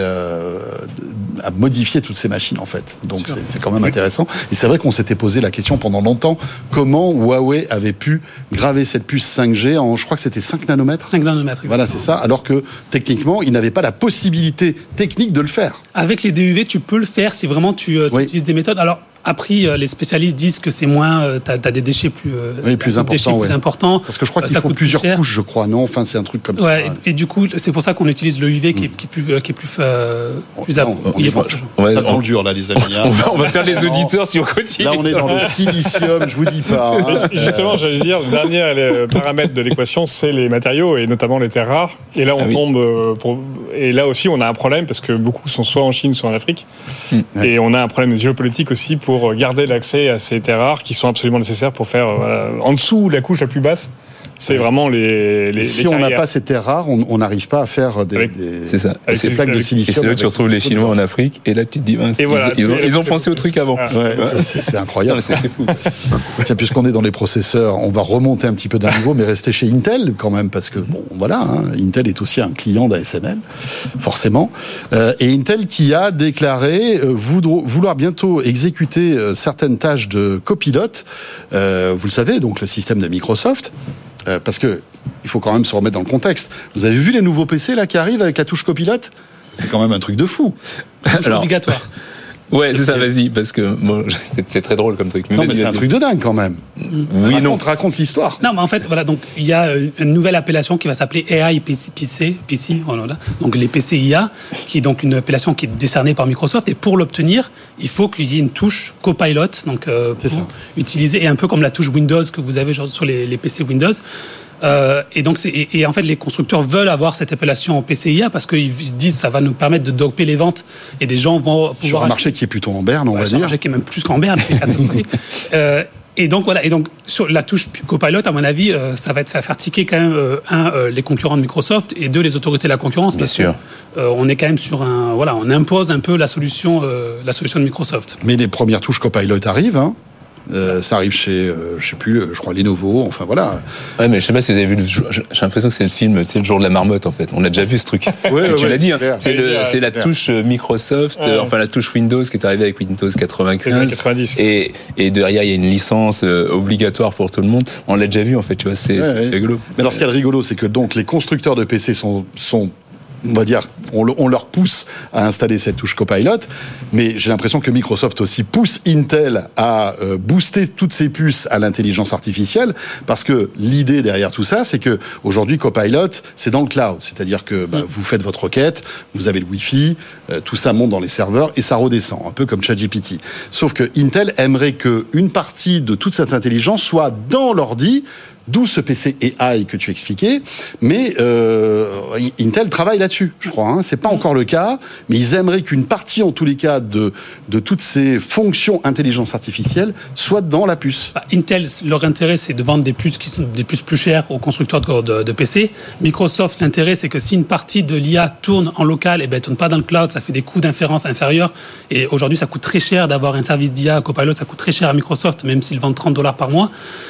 à modifier toutes ces machines, en fait. Donc c'est quand même intéressant. Et c'est vrai qu'on s'était posé la question pendant longtemps, comment Huawei avait pu graver cette puce 5G en, je crois que c'était 5 nanomètres. 5 nanomètres. Voilà, c'est ça. Alors que, techniquement, ils n'avaient pas la possibilité technique de le faire. Avec les DUV, tu peux le faire si vraiment tu utilises des méthodes. Alors, après, les spécialistes disent que c'est moins, t'as des déchets plus importants. Parce que je crois qu'il faut plusieurs couches, je crois, non ? Enfin, c'est un truc comme ça. Et du coup, c'est pour ça qu'on utilise le UV qui est plus on est dans le dur, là, les amis. On va faire les auditeurs si on continue. Là, on est dans le silicium, je vous dis pas. Justement, j'allais dire, le dernier paramètre de l'équation, c'est les matériaux, et notamment les terres rares. Et là, on tombe... Et là aussi, on a un problème, parce que beaucoup sont soit en Chine, soit en Afrique. Et on a un problème géopolitique aussi pour garder l'accès à ces terres rares qui sont absolument nécessaires pour faire en dessous la couche la plus basse. C'est vraiment les si on n'a pas ces terres rares, on n'arrive pas à faire des plaques de silicium. Et c'est là que tu retrouves les Chinois en Afrique, et là tu te dis, ils ont pensé au truc avant. C'est incroyable. C'est fou. Tiens, puisqu'on est dans les processeurs, on va remonter un petit peu d'un niveau, mais rester chez Intel quand même, parce que Intel est aussi un client d'ASML, forcément. Et Intel qui a déclaré vouloir bientôt exécuter certaines tâches de copilote. Vous le savez, donc le système de Microsoft. Parce que il faut quand même se remettre dans le contexte. Vous avez vu les nouveaux PC là qui arrivent avec la touche copilote ? C'est quand même un truc de fou. C'est obligatoire. Ouais, c'est ça, vas-y, parce que c'est très drôle comme truc. Mais c'est un truc de dingue quand même. Oui, raconte l'histoire. Non, mais en fait, voilà, donc il y a une nouvelle appellation qui va s'appeler AI PC, donc les PC IA, qui est donc une appellation qui est décernée par Microsoft. Et pour l'obtenir, il faut qu'il y ait une touche Copilot, donc pour utiliser, et un peu comme la touche Windows que vous avez sur les PC Windows. Et donc en fait les constructeurs veulent avoir cette appellation PCIA parce qu'ils se disent ça va nous permettre de doper les ventes et des gens vont pouvoir sur un marché qui est plutôt en berne, on va dire. Un marché qui est même plus qu'en berne. Et donc voilà, et donc sur la touche Copilot, à mon avis, ça va faire tiquer quand même les concurrents de Microsoft et les autorités de la concurrence. Bien sûr. On est quand même sur on impose un peu la solution de Microsoft. Mais les premières touches Copilot arrivent, hein. Ça arrive chez, je sais plus, je crois Lenovo. Enfin voilà. Ouais, mais je sais pas si vous avez vu. J'ai l'impression que c'est le film, c'est le jour de la marmotte en fait. On a déjà vu ce truc. Tu l'as dit. Hein. C'est la touche Microsoft, enfin la touche Windows qui est arrivée avec Windows 95. 90. Et derrière il y a une licence obligatoire pour tout le monde. On l'a déjà vu en fait. Tu vois, c'est rigolo. Mais alors ce qu'il y a de rigolo, c'est que donc les constructeurs de PC sont on va dire, on leur pousse à installer cette touche Copilot, mais j'ai l'impression que Microsoft aussi pousse Intel à booster toutes ses puces à l'intelligence artificielle, parce que l'idée derrière tout ça, c'est que aujourd'hui Copilot, c'est dans le cloud, c'est-à-dire que vous faites votre requête, vous avez le Wi-Fi, tout ça monte dans les serveurs et ça redescend, un peu comme ChatGPT. Sauf que Intel aimerait que une partie de toute cette intelligence soit dans l'ordi. D'où ce PC AI que tu expliquais, mais Intel travaille là-dessus, je crois. Hein. C'est pas encore le cas, mais ils aimeraient qu'une partie, en tous les cas, de toutes ces fonctions intelligence artificielle soit dans la puce. Intel, leur intérêt, c'est de vendre des puces qui sont des puces plus chères aux constructeurs de PC. Microsoft, l'intérêt, c'est que si une partie de l'IA tourne en local, et tourne pas dans le cloud, ça fait des coûts d'inférence inférieurs. Et aujourd'hui, ça coûte très cher d'avoir un service d'IA Copilot, ça coûte très cher à Microsoft, même s'ils vendent $30 par mois.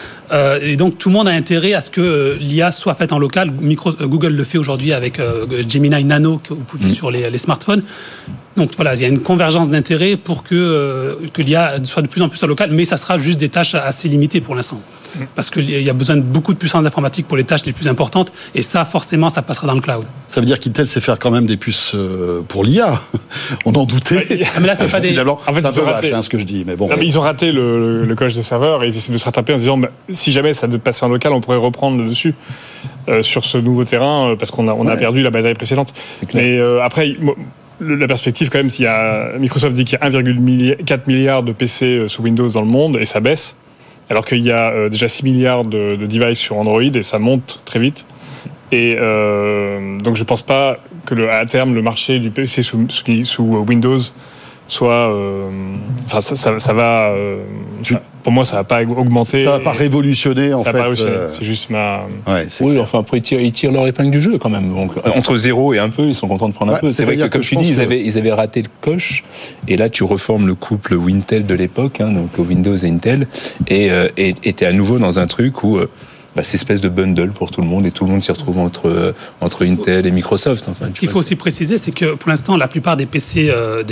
Et donc tout le monde a intérêt à ce que l'IA soit faite en local. Google le fait aujourd'hui avec Gemini Nano que vous pouvez sur les smartphones. Donc voilà, il y a une convergence d'intérêts pour que l'IA soit de plus en plus en local, mais ça sera juste des tâches assez limitées pour l'instant. Parce qu'il y a besoin de beaucoup de puissance informatique pour les tâches les plus importantes, et ça, forcément, ça passera dans le cloud. Ça veut dire qu'Intel sait faire quand même des puces pour l'IA. On en doutait. Mais là, c'est pas des... En fait, c'est un peu vache, ce que je dis, mais bon. Non, mais ils ont raté le coche des serveurs et ils essaient de se rattraper en se disant si jamais ça devait passer en local, on pourrait reprendre le dessus sur ce nouveau terrain parce qu'on a perdu la bataille précédente. Mais après... La perspective, quand même, s'il y a Microsoft dit qu'il y a 1,4 milliard de PC sous Windows dans le monde et ça baisse, alors qu'il y a déjà 6 milliards de devices sur Android et ça monte très vite. Et donc je pense pas que à terme le marché du PC sous Windows soit, enfin ça va. Pour moi, ça va pas augmenter. Ça va pas révolutionner en fait. C'est juste ma. Ouais, oui, enfin après ils tirent leur épingle du jeu quand même. Donc entre 0 et un peu, ils sont contents de prendre un peu. C'est vrai que comme tu dis, ils avaient raté le coche. Et là, tu reformes le couple Wintel de l'époque, donc Windows et Intel, et t'es à nouveau dans un truc où c'est espèce de bundle pour tout le monde et tout le monde s'y retrouve entre Intel et Microsoft. Enfin, ce qu'il faut aussi préciser, c'est que pour l'instant, la plupart des PC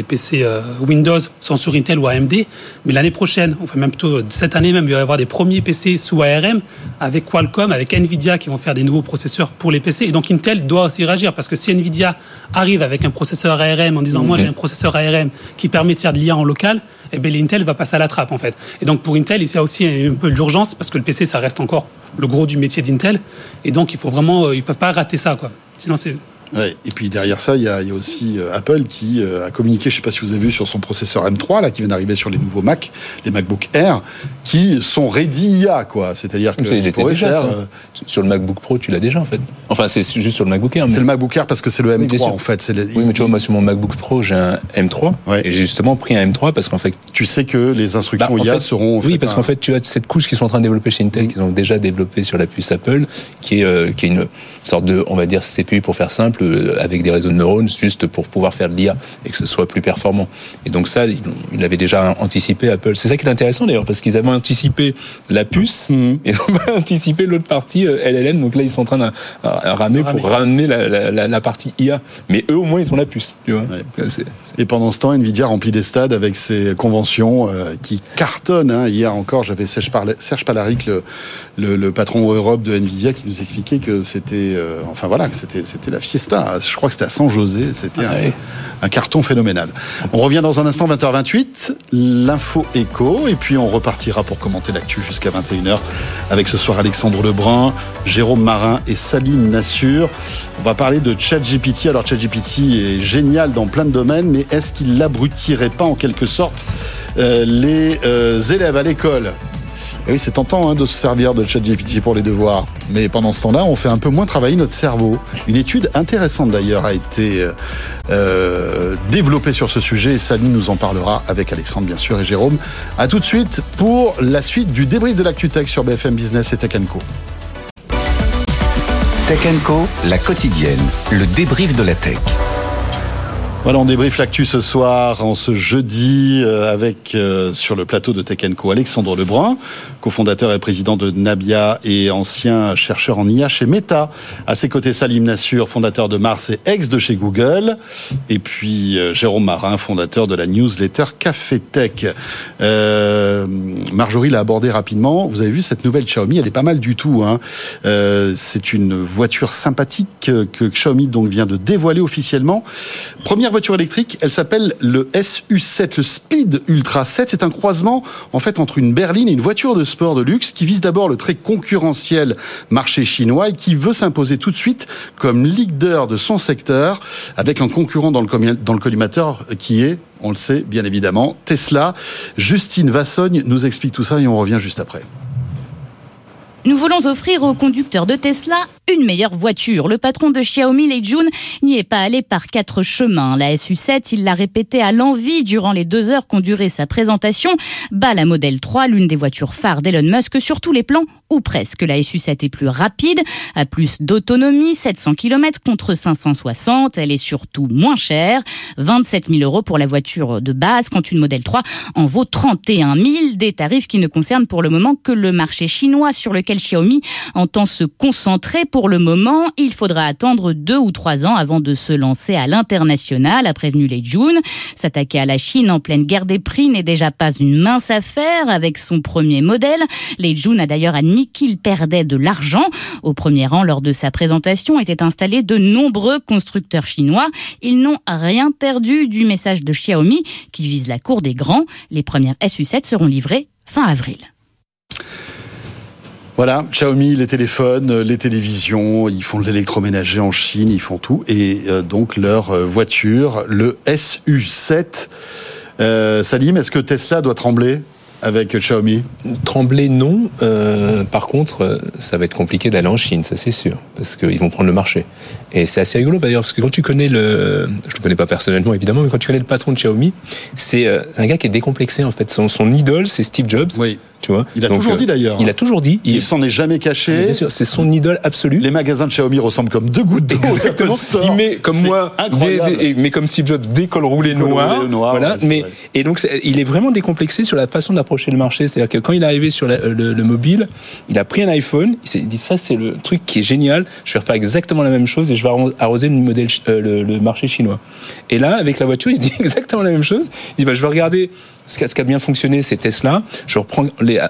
Windows sont sur Intel ou AMD, mais l'année prochaine, enfin même plutôt cette année même, il va y avoir des premiers PC sous ARM avec Qualcomm, avec Nvidia qui vont faire des nouveaux processeurs pour les PC. Et donc Intel doit aussi réagir parce que si Nvidia arrive avec un processeur ARM en disant moi j'ai un processeur ARM qui permet de faire de l'IA en local, eh bien l'Intel va passer à la trappe en fait. Et donc pour Intel, il y a aussi un peu l'urgence parce que le PC ça reste encore le gros du métier d'Intel, et donc il faut vraiment, ils peuvent pas rater ça, quoi. Sinon c'est. Ouais, et puis derrière ça, il y a aussi Apple qui a communiqué, je ne sais pas si vous avez vu, sur son processeur M3 là, qui vient d'arriver sur les nouveaux Mac, les MacBook Air, qui sont ready IA, quoi. C'est-à-dire que il était déjà faire sur le MacBook Pro, tu l'as déjà en fait. Enfin, c'est juste sur le MacBook Air. Mais... C'est le MacBook Air parce que c'est le M3 en fait. Oui, mais tu vois, moi sur mon MacBook Pro, j'ai un M3 et j'ai justement pris un M3 parce qu'en fait, tu sais que les instructions IA seront. Oui, parce qu'en fait, tu as cette couche qu'ils sont en train de développer chez Intel, qu'ils ont déjà développé sur la puce Apple, qui est une sorte de, on va dire, CPU pour faire simple, avec des réseaux de neurones, juste pour pouvoir faire de l'IA et que ce soit plus performant. Et donc ça, ils l'avaient déjà anticipé, Apple. C'est ça qui est intéressant d'ailleurs, parce qu'ils avaient anticipé la puce, ils n'ont pas anticipé l'autre partie LLM, donc là ils sont en train de ramer pour ramener la partie IA. Mais eux au moins ils ont la puce, tu vois. Ouais. Et pendant ce temps, Nvidia remplit des stades avec ses conventions qui cartonnent. Hier encore, j'avais Serge Palaric, le patron Europe de Nvidia, qui nous expliquait que c'était, c'était la fiesta. Je crois que c'était à San José. C'était un carton phénoménal. On revient dans un instant, 20h28, l'info écho, et puis on repartira pour commenter l'actu jusqu'à 21h avec ce soir Alexandre Lebrun, Jérôme Marin et Salim Nassur. On va parler de ChatGPT. Alors ChatGPT est génial dans plein de domaines, mais est-ce qu'il l'abrutirait pas en quelque sorte les élèves à l'école ? Et oui, c'est tentant de se servir de ChatGPT pour les devoirs. Mais pendant ce temps-là, on fait un peu moins travailler notre cerveau. Une étude intéressante d'ailleurs a été développée sur ce sujet. Et Salim nous en parlera avec Alexandre, bien sûr, et Jérôme. À tout de suite pour la suite du débrief de l'actu tech sur BFM Business et Tech & Co. Tech & Co, la quotidienne, le débrief de la tech. Voilà, on débriefe l'actu ce soir, en ce jeudi, avec sur le plateau de Tech & Co, Alexandre Lebrun, cofondateur et président de Nabia et ancien chercheur en IA chez Meta. À ses côtés, Salim Nassur, fondateur de Mars et ex de chez Google. Et puis Jérôme Marin, fondateur de la newsletter Café Tech. Marjorie l'a abordé rapidement. Vous avez vu cette nouvelle Xiaomi, elle est pas mal du tout. C'est une voiture sympathique que Xiaomi donc vient de dévoiler officiellement. Première voiture électrique, elle s'appelle le SU7, le Speed Ultra 7. C'est un croisement en fait entre une berline et une voiture de sport de luxe qui vise d'abord le très concurrentiel marché chinois et qui veut s'imposer tout de suite comme leader de son secteur avec un concurrent dans le collimateur qui est, on le sait bien évidemment, Tesla. Justine Vassogne nous explique tout ça et on revient juste après. Nous voulons offrir aux conducteurs de Tesla une meilleure voiture. Le patron de Xiaomi, Lei Jun, n'y est pas allé par 4 chemins. La SU7, il l'a répété à l'envi durant les 2 heures qu'ont duré sa présentation, bat la Model 3, l'une des voitures phares d'Elon Musk, sur tous les plans, ou presque. La SU7 est plus rapide, a plus d'autonomie, 700 km contre 560. Elle est surtout moins chère, 27 000 € pour la voiture de base, quand une Model 3 en vaut 31 000. Des tarifs qui ne concernent pour le moment que le marché chinois sur lequel Xiaomi entend se concentrer. Pour le moment, il faudra attendre 2 ou 3 ans avant de se lancer à l'international, a prévenu Lei Jun. S'attaquer à la Chine en pleine guerre des prix n'est déjà pas une mince affaire avec son premier modèle. Lei Jun a d'ailleurs admis qu'il perdait de l'argent. Au premier rang, lors de sa présentation, étaient installés de nombreux constructeurs chinois. Ils n'ont rien perdu du message de Xiaomi qui vise la cour des grands. Les premières SU7 seront livrées fin avril. Voilà, Xiaomi, les téléphones, les télévisions, ils font de l'électroménager en Chine, ils font tout. Et donc leur voiture, le SU7. Salim, est-ce que Tesla doit trembler avec Xiaomi? Trembler, non. Par contre, ça va être compliqué d'aller en Chine, ça c'est sûr, parce qu'ils vont prendre le marché. Et c'est assez rigolo d'ailleurs, parce que quand tu connais je le connais pas personnellement évidemment, mais quand tu connais le patron de Xiaomi, c'est un gars qui est décomplexé en fait. Son idole, c'est Steve Jobs. Oui. Tu vois. Il a toujours dit d'ailleurs. Il a toujours dit. Il s'en est jamais caché. Bien sûr, c'est son idole absolue. Les magasins de Xiaomi ressemblent comme 2 gouttes d'eau. Exactement. Il met comme moi, mais comme Steve Jobs, des cols roulés noirs. Voilà. Ouais, et donc il est vraiment décomplexé sur la façon d'approcher le marché. C'est-à-dire que quand il est arrivé sur le mobile, il a pris un iPhone. Il s'est dit ça c'est le truc qui est génial. Je vais refaire exactement la même chose et je vais arroser le marché chinois. Et là, avec la voiture, il se dit exactement la même chose. Il dit je vais regarder. Ce qui a bien fonctionné, c'est Tesla. Je reprends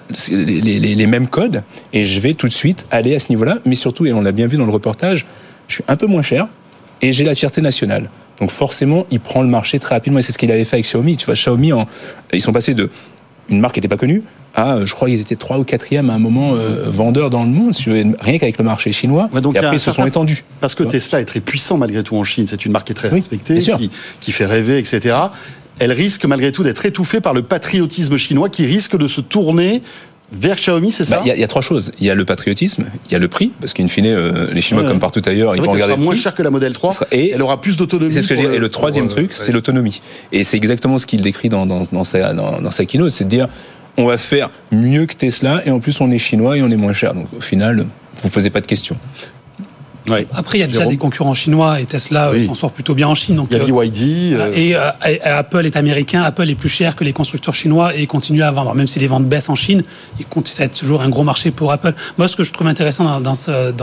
les mêmes codes et je vais tout de suite aller à ce niveau-là. Mais surtout, et on l'a bien vu dans le reportage, je suis un peu moins cher et j'ai la fierté nationale. Donc forcément, il prend le marché très rapidement. Et c'est ce qu'il avait fait avec Xiaomi. Tu vois, Xiaomi, ils sont passés de une marque qui n'était pas connue à, je crois qu'ils étaient 3 ou 4e à un moment vendeurs dans le monde, rien qu'avec le marché chinois. Ouais, donc et après, ils se sont étendus. Parce que Tesla est très puissant malgré tout en Chine. C'est une marque qui est très respectée, qui fait rêver, etc. Elle risque malgré tout d'être étouffée par le patriotisme chinois qui risque de se tourner vers Xiaomi, c'est ça? Il y a 3 choses. Il y a le patriotisme, il y a le prix, parce qu'in fine, les Chinois, comme partout ailleurs, ils vont regarder. Elle sera moins chère que la Model 3 et elle aura plus d'autonomie. C'est ce que je veux dire. Et le troisième truc, c'est l'autonomie. Et c'est exactement ce qu'il décrit dans sa keynote, c'est de dire on va faire mieux que Tesla et en plus on est chinois et on est moins cher. Donc au final, vous posez pas de questions. Ouais. Après, il y a déjà des concurrents chinois et Tesla s'en sort plutôt bien en Chine. Donc, il y a BYD. Et Apple est américain. Apple est plus cher que les constructeurs chinois et continue à vendre. Même si les ventes baissent en Chine, il continue à être toujours un gros marché pour Apple. Moi, ce que je trouve intéressant dans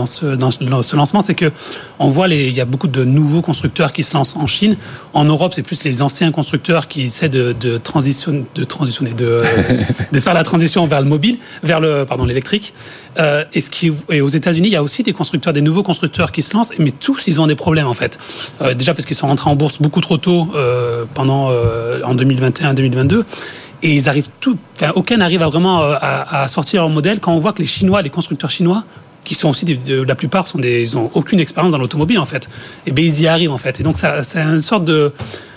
ce lancement, c'est que on voit il y a beaucoup de nouveaux constructeurs qui se lancent en Chine. En Europe, c'est plus les anciens constructeurs qui essaient de faire la transition vers le mobile, vers l'électrique. Et aux États-Unis, il y a aussi des nouveaux constructeurs qui se lancent, mais tous ils ont des problèmes en fait. Déjà parce qu'ils sont rentrés en bourse beaucoup trop tôt en 2021-2022. Et ils arrivent aucun n'arrive à sortir leur modèle quand on voit que les constructeurs chinois, qui sont aussi la plupart ils ont aucune expérience dans l'automobile en fait. Et bien ils y arrivent en fait. Et donc ça, c'est une sorte de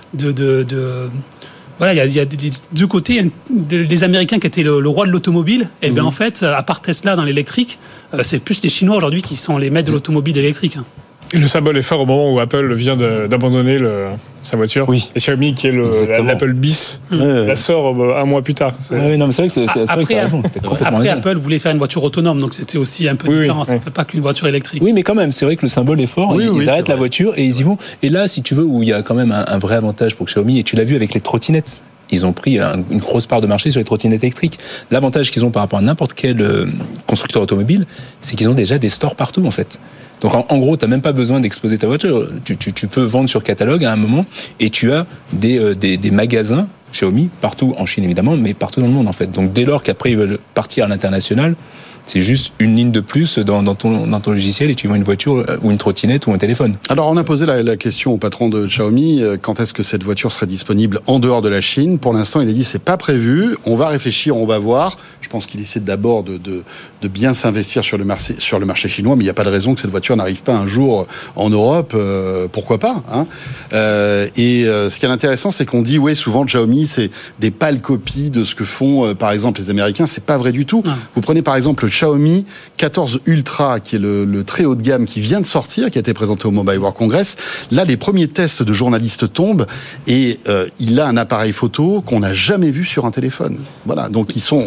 voilà, il y a des 2 côtés. Les Américains qui étaient le roi de l'automobile, et bien en fait, à part Tesla dans l'électrique, c'est plus les Chinois aujourd'hui qui sont les maîtres de l'automobile électrique. Et le symbole est fort au moment où Apple vient d'abandonner sa voiture. Oui. Et Xiaomi, qui est l'Apple bis, la sort un mois plus tard. Oui, non, mais c'est vrai que c'est vrai que t'as raison. Après, Apple voulait faire une voiture autonome, donc c'était aussi un peu différent. C'était pas qu'une voiture électrique. Oui, mais quand même, c'est vrai que le symbole est fort. Ils arrêtent la voiture et ils y vont. Et là, si tu veux, où il y a quand même un vrai avantage pour Xiaomi, et tu l'as vu avec les trottinettes. Ils ont pris une grosse part de marché sur les trottinettes électriques. L'avantage qu'ils ont par rapport à n'importe quel constructeur automobile, c'est qu'ils ont déjà des stores partout, en fait. Donc, en gros, tu n'as même pas besoin d'exposer ta voiture. Tu peux vendre sur catalogue à un moment et tu as des magasins Xiaomi partout, en Chine évidemment, mais partout dans le monde, en fait. Donc, dès lors qu'après, ils veulent partir à l'international, c'est juste une ligne de plus dans ton logiciel et tu vends une voiture ou une trottinette ou un téléphone. Alors, on a posé la question au patron de Xiaomi, quand est-ce que cette voiture serait disponible en dehors de la Chine. Pour l'instant, il a dit c'est pas prévu, on va réfléchir, on va voir. Je pense qu'il essaie d'abord de bien s'investir sur le marché chinois, mais il n'y a pas de raison que cette voiture n'arrive pas un jour en Europe, pourquoi pas, hein. Ce qui est intéressant, c'est qu'on dit, oui, souvent Xiaomi, c'est des pâles copies de ce que font, par exemple, les Américains. C'est pas vrai du tout. Vous prenez par exemple le Xiaomi 14 Ultra, qui est le très haut de gamme, qui vient de sortir, qui a été présenté au Mobile World Congress. Là, les premiers tests de journalistes tombent et il a un appareil photo qu'on n'a jamais vu sur un téléphone. Voilà, donc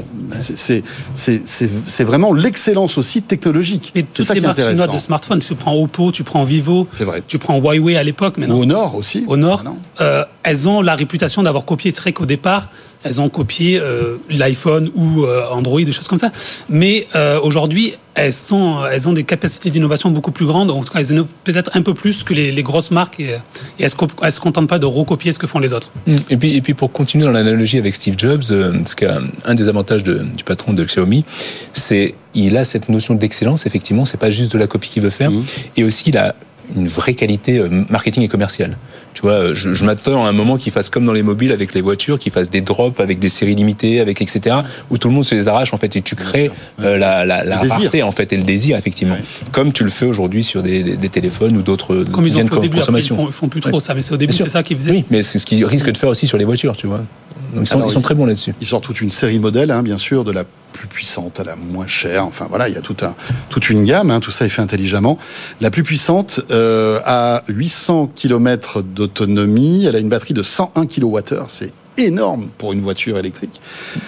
c'est vraiment l'excellence aussi technologique. Et c'est ça qui est intéressant. Les marques chinoises de smartphones, tu prends Oppo, tu prends Vivo, tu prends Huawei à l'époque, maintenant. Ou Honor aussi. Honor, elles ont la réputation d'avoir copié. C'est vrai qu'au départ, elles ont copié l'iPhone ou Android, des choses comme ça. Mais aujourd'hui, elles ont des capacités d'innovation beaucoup plus grandes. En tout cas, elles innovent peut-être un peu plus que les grosses marques et elles se contentent pas de recopier ce que font les autres. Et puis pour continuer dans l'analogie avec Steve Jobs, un des avantages du patron de Xiaomi, c'est il a cette notion d'excellence. Effectivement, c'est pas juste de la copie qu'il veut faire, et aussi il a une vraie qualité marketing et commerciale. Tu vois, je m'attends à un moment qu'ils fassent comme dans les mobiles avec les voitures, qu'ils fassent des drops avec des séries limitées, avec etc., où tout le monde se les arrache en fait, et tu crées la rareté en fait et le désir effectivement, comme tu le fais aujourd'hui sur des téléphones ou d'autres comme ils ont fait au début. Après, ils font plus trop ça, mais c'est au début c'est ça qu'ils faisaient. Oui, mais c'est ce qu'ils risquent de faire aussi sur les voitures, tu vois. Donc ils sont très bons là-dessus. Ils sortent toute une série de modèles, bien sûr, de la plus puissante à la moins chère. Enfin voilà, il y a toute une gamme. Tout ça est fait intelligemment. La plus puissante a 800 km d'autonomie. Elle a une batterie de 101 kWh. C'est énorme pour une voiture électrique.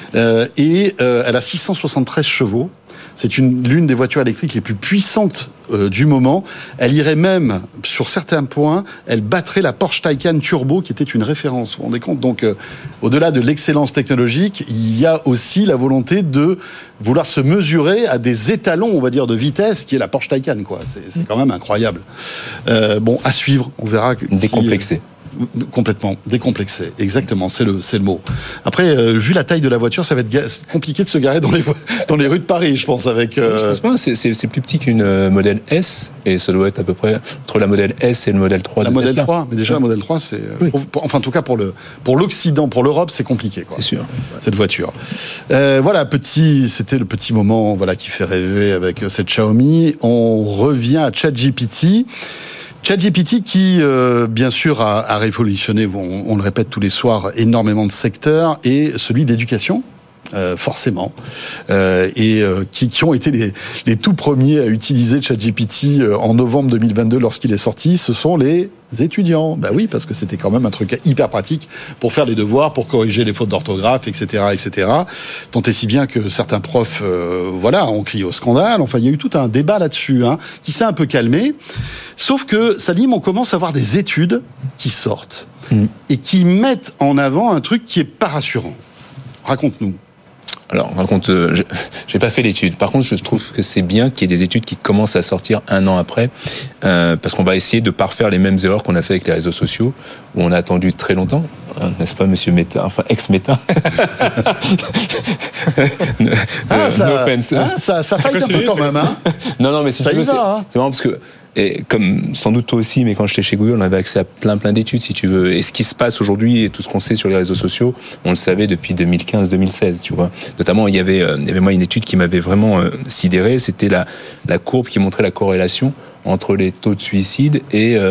Elle a 673 chevaux. C'est l'une des voitures électriques les plus puissantes du moment. Elle irait même, sur certains points, elle battrait la Porsche Taycan Turbo, qui était une référence. Vous vous rendez compte ? Donc, au-delà de l'excellence technologique, il y a aussi la volonté de vouloir se mesurer à des étalons, on va dire, de vitesse, qui est la Porsche Taycan, quoi. C'est quand même incroyable. À suivre, on verra. Décomplexé. Complètement décomplexé, exactement, c'est le mot. Après, vu la taille de la voiture, ça va être compliqué de se garer dans les rues de Paris, je pense. Avec. Je pense pas. C'est plus petit qu'une modèle S, et ça doit être à peu près entre la modèle S et le modèle 3. La modèle 3, mais déjà la modèle 3, c'est enfin en tout cas pour l'Occident, pour l'Europe, c'est compliqué, quoi. C'est sûr. Cette voiture. C'était le petit moment, qui fait rêver avec cette Xiaomi. On revient à ChatGPT. ChatGPT qui, bien sûr, a révolutionné, on le répète tous les soirs, énormément de secteurs, et celui d'éducation, forcément, qui ont été les tout premiers à utiliser ChatGPT en novembre 2022 lorsqu'il est sorti, ce sont les étudiants. Bah oui, parce que c'était quand même un truc hyper pratique pour faire les devoirs, pour corriger les fautes d'orthographe, etc., etc. Tant et si bien que certains profs, ont crié au scandale. Enfin, il y a eu tout un débat là-dessus, qui s'est un peu calmé. Sauf que, Salim, on commence à voir des études qui sortent et qui mettent en avant un truc qui est pas rassurant. Raconte-nous. Alors, par contre, j'ai pas fait l'étude. Par contre, je trouve que c'est bien qu'il y ait des études qui commencent à sortir un an après, parce qu'on va essayer de pas refaire les mêmes erreurs qu'on a fait avec les réseaux sociaux, où on a attendu très longtemps, n'est-ce pas, Monsieur Meta, enfin ex-Meta. Ça fight un peu quand même, Non, mais si ça tu veux, c'est marrant parce que. Et comme sans doute toi aussi, mais quand j'étais chez Google, on avait accès à plein d'études, si tu veux. Et ce qui se passe aujourd'hui et tout ce qu'on sait sur les réseaux sociaux, on le savait depuis 2015-2016, tu vois. Notamment, il y avait moi une étude qui m'avait vraiment sidéré. C'était la courbe qui montrait la corrélation entre les taux de suicide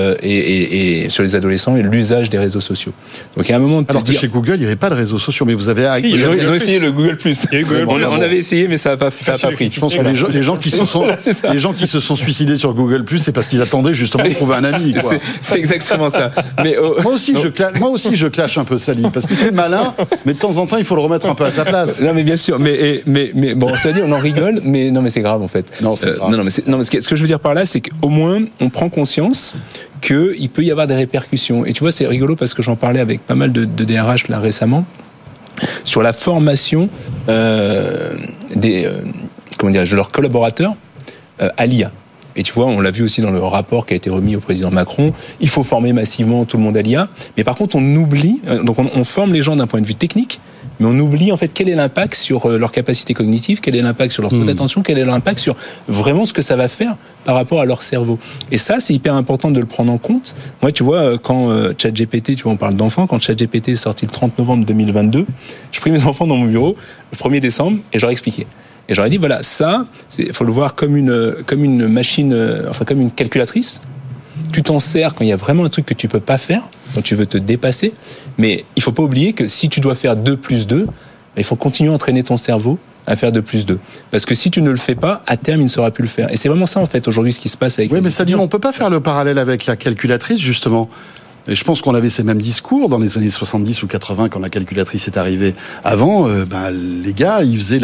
et sur les adolescents et l'usage des réseaux sociaux. Donc il y a un moment de alors que chez Google, il n'y avait pas de réseaux sociaux, mais vous avez... Si, ils ont essayé le Google+. On avait essayé, mais ça n'a pas pris. Je pense que les gens qui se sont suicidés sur Google+, c'est parce qu'ils attendaient justement de trouver un ami. Quoi. C'est exactement ça. Mais, moi aussi, je clash un peu Sally, parce qu'il fait le malin, mais de temps en temps, il faut le remettre un peu à sa place. Non, mais bien sûr. Mais bon, ça dit, on en rigole, mais non, mais c'est grave en fait. Non, c'est grave. Non, mais ce que je veux dire par là, c'est qu'au moins, on prend conscience qu'il peut y avoir des répercussions. Et tu vois, c'est rigolo parce que j'en parlais avec pas mal de DRH là récemment sur la formation de leurs collaborateurs à l'IA. Et tu vois, on l'a vu aussi dans le rapport qui a été remis au président Macron, il faut former massivement tout le monde à l'IA. Mais par contre, on oublie, donc on forme les gens d'un point de vue technique, mais on oublie en fait quel est l'impact sur leur capacité cognitive, quel est l'impact sur leur taux d'attention, quel est l'impact sur vraiment ce que ça va faire par rapport à leur cerveau. Et ça, c'est hyper important de le prendre en compte. Moi, tu vois, quand ChatGPT, tu vois, on parle d'enfants, quand ChatGPT est sorti le 30 novembre 2022, je pris mes enfants dans mon bureau le 1er décembre et je leur ai expliqué. Et j'aurais dit, voilà, ça, il faut le voir comme une machine, comme une calculatrice. Tu t'en sers quand il y a vraiment un truc que tu peux pas faire, quand tu veux te dépasser. Mais il faut pas oublier que si tu dois faire 2 plus 2, il faut continuer à entraîner ton cerveau à faire 2 plus 2. Parce que si tu ne le fais pas, à terme, il ne saura plus le faire. Et c'est vraiment ça, en fait, aujourd'hui, ce qui se passe avec les mais ça dit, on peut pas faire le parallèle avec la calculatrice, justement. Et je pense qu'on avait ces mêmes discours dans les années 70 ou 80 quand la calculatrice est arrivée. Avant, les gars, ils faisaient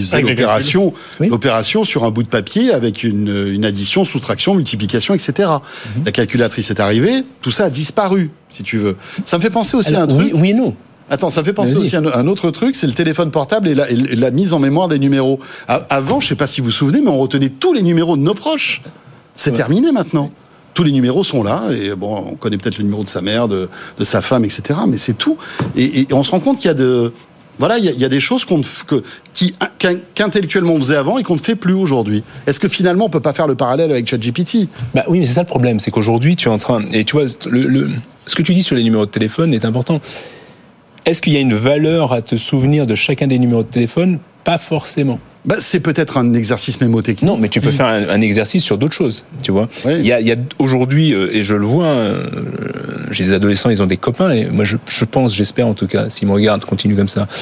l'opération sur un bout de papier avec une addition, soustraction, multiplication, etc. La calculatrice est arrivée, tout ça a disparu, si tu veux. Ça me fait penser aussi à un truc. Oui et non. Attends, ça me fait penser aussi à un autre truc, c'est le téléphone portable et la mise en mémoire des numéros. Avant, je sais pas si vous vous souvenez, mais on retenait tous les numéros de nos proches. C'est terminé maintenant. Tous les numéros sont là, et bon, on connaît peut-être le numéro de sa mère, de sa femme, etc. Mais c'est tout. Et on se rend compte qu'il y a il y a des choses qu'intellectuellement on faisait avant et qu'on ne fait plus aujourd'hui. Est-ce que finalement on peut pas faire le parallèle avec ChatGPT ? Bah oui, mais c'est ça le problème, c'est qu'aujourd'hui tu es en train, et tu vois, ce que tu dis sur les numéros de téléphone est important. Est-ce qu'il y a une valeur à te souvenir de chacun des numéros de téléphone ? Pas forcément. C'est peut-être un exercice mémotechnique. Non, mais tu peux faire un exercice sur d'autres choses, tu vois. Oui. Il y a aujourd'hui, et je le vois, j'ai des adolescents, ils ont des copains, et moi je pense, j'espère en tout cas, s'ils me regardent, continue comme ça,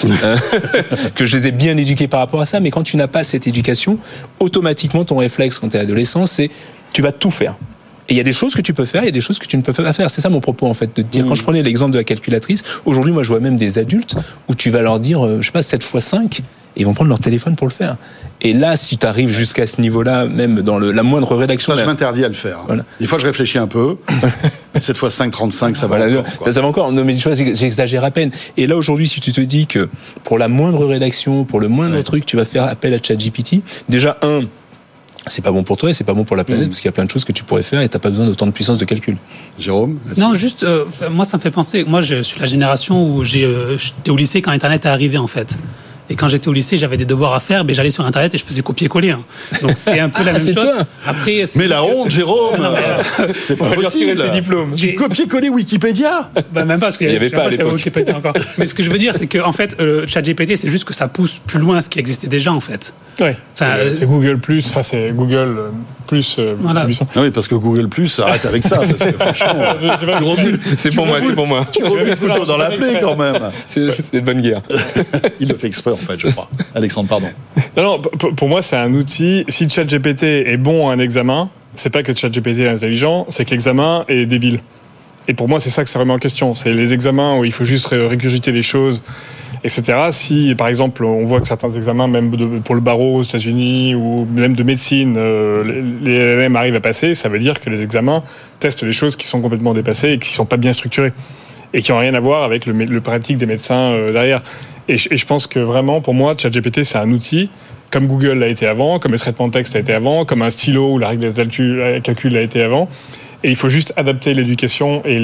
que je les ai bien éduqués par rapport à ça, mais quand tu n'as pas cette éducation, automatiquement ton réflexe quand tu es adolescent, c'est tu vas tout faire. Et il y a des choses que tu peux faire, il y a des choses que tu ne peux pas faire. C'est ça mon propos, en fait, de te dire. Quand je prenais l'exemple de la calculatrice, aujourd'hui, moi, je vois même des adultes où tu vas leur dire, je sais pas, 7 x 5, et ils vont prendre leur téléphone pour le faire. Et là, si tu arrives jusqu'à ce niveau-là, même dans la moindre rédaction... Ça, je m'interdis à le faire. Voilà. Des fois, je réfléchis un peu. 7 x 5, 35, ça va encore. Quoi. Ça va encore. Non, mais tu vois, j'exagère à peine. Et là, aujourd'hui, si tu te dis que pour la moindre rédaction, pour le moindre truc, tu vas faire appel à ChatGPT, déjà, c'est pas bon pour toi et c'est pas bon pour la planète parce qu'il y a plein de choses que tu pourrais faire et t'as pas besoin d'autant de puissance de calcul. Jérôme ? Non, juste, moi ça me fait penser, moi je suis la génération où j'étais au lycée quand Internet est arrivé en fait. Et quand j'étais au lycée, j'avais des devoirs à faire, mais j'allais sur Internet et je faisais copier-coller. Donc c'est un peu la même chose. Toi. Après, mais la honte, Jérôme, c'est pas possible. Ses diplômes. Tu copier-coller Wikipédia ? Même pas parce qu'il n'y avait pas à l'époque. Wikipédia encore. Mais ce que je veux dire, c'est que en fait, ChatGPT, c'est juste que ça pousse plus loin ce qui existait déjà en fait. Ouais. C'est Google Plus, c'est Google Plus. Voilà. Ah oui, parce que Google Plus, arrête avec ça. Parce que franchement, c'est pour moi. Tu remets le couteau dans la plaie quand même. C'est de bonne guerre. Il le fait exprès en fait, je crois. Alexandre, pardon. Non, pour moi, c'est un outil. Si ChatGPT est bon à un examen, c'est pas que ChatGPT est intelligent, c'est que l'examen est débile. Et pour moi, c'est ça que ça remet en question. C'est les examens où il faut juste régurgiter les choses, etc. Si, par exemple, on voit que certains examens, même pour le barreau aux États-Unis ou même de médecine, les LLM arrivent à passer, ça veut dire que les examens testent des choses qui sont complètement dépassées et qui sont pas bien structurées et qui n'ont rien à voir avec le pratique des médecins derrière. Et je pense que vraiment, pour moi, ChatGPT, c'est un outil, comme Google l'a été avant, comme le traitement de texte a été avant, comme un stylo ou la règle de calcul l'a été avant. Et il faut juste adapter l'éducation et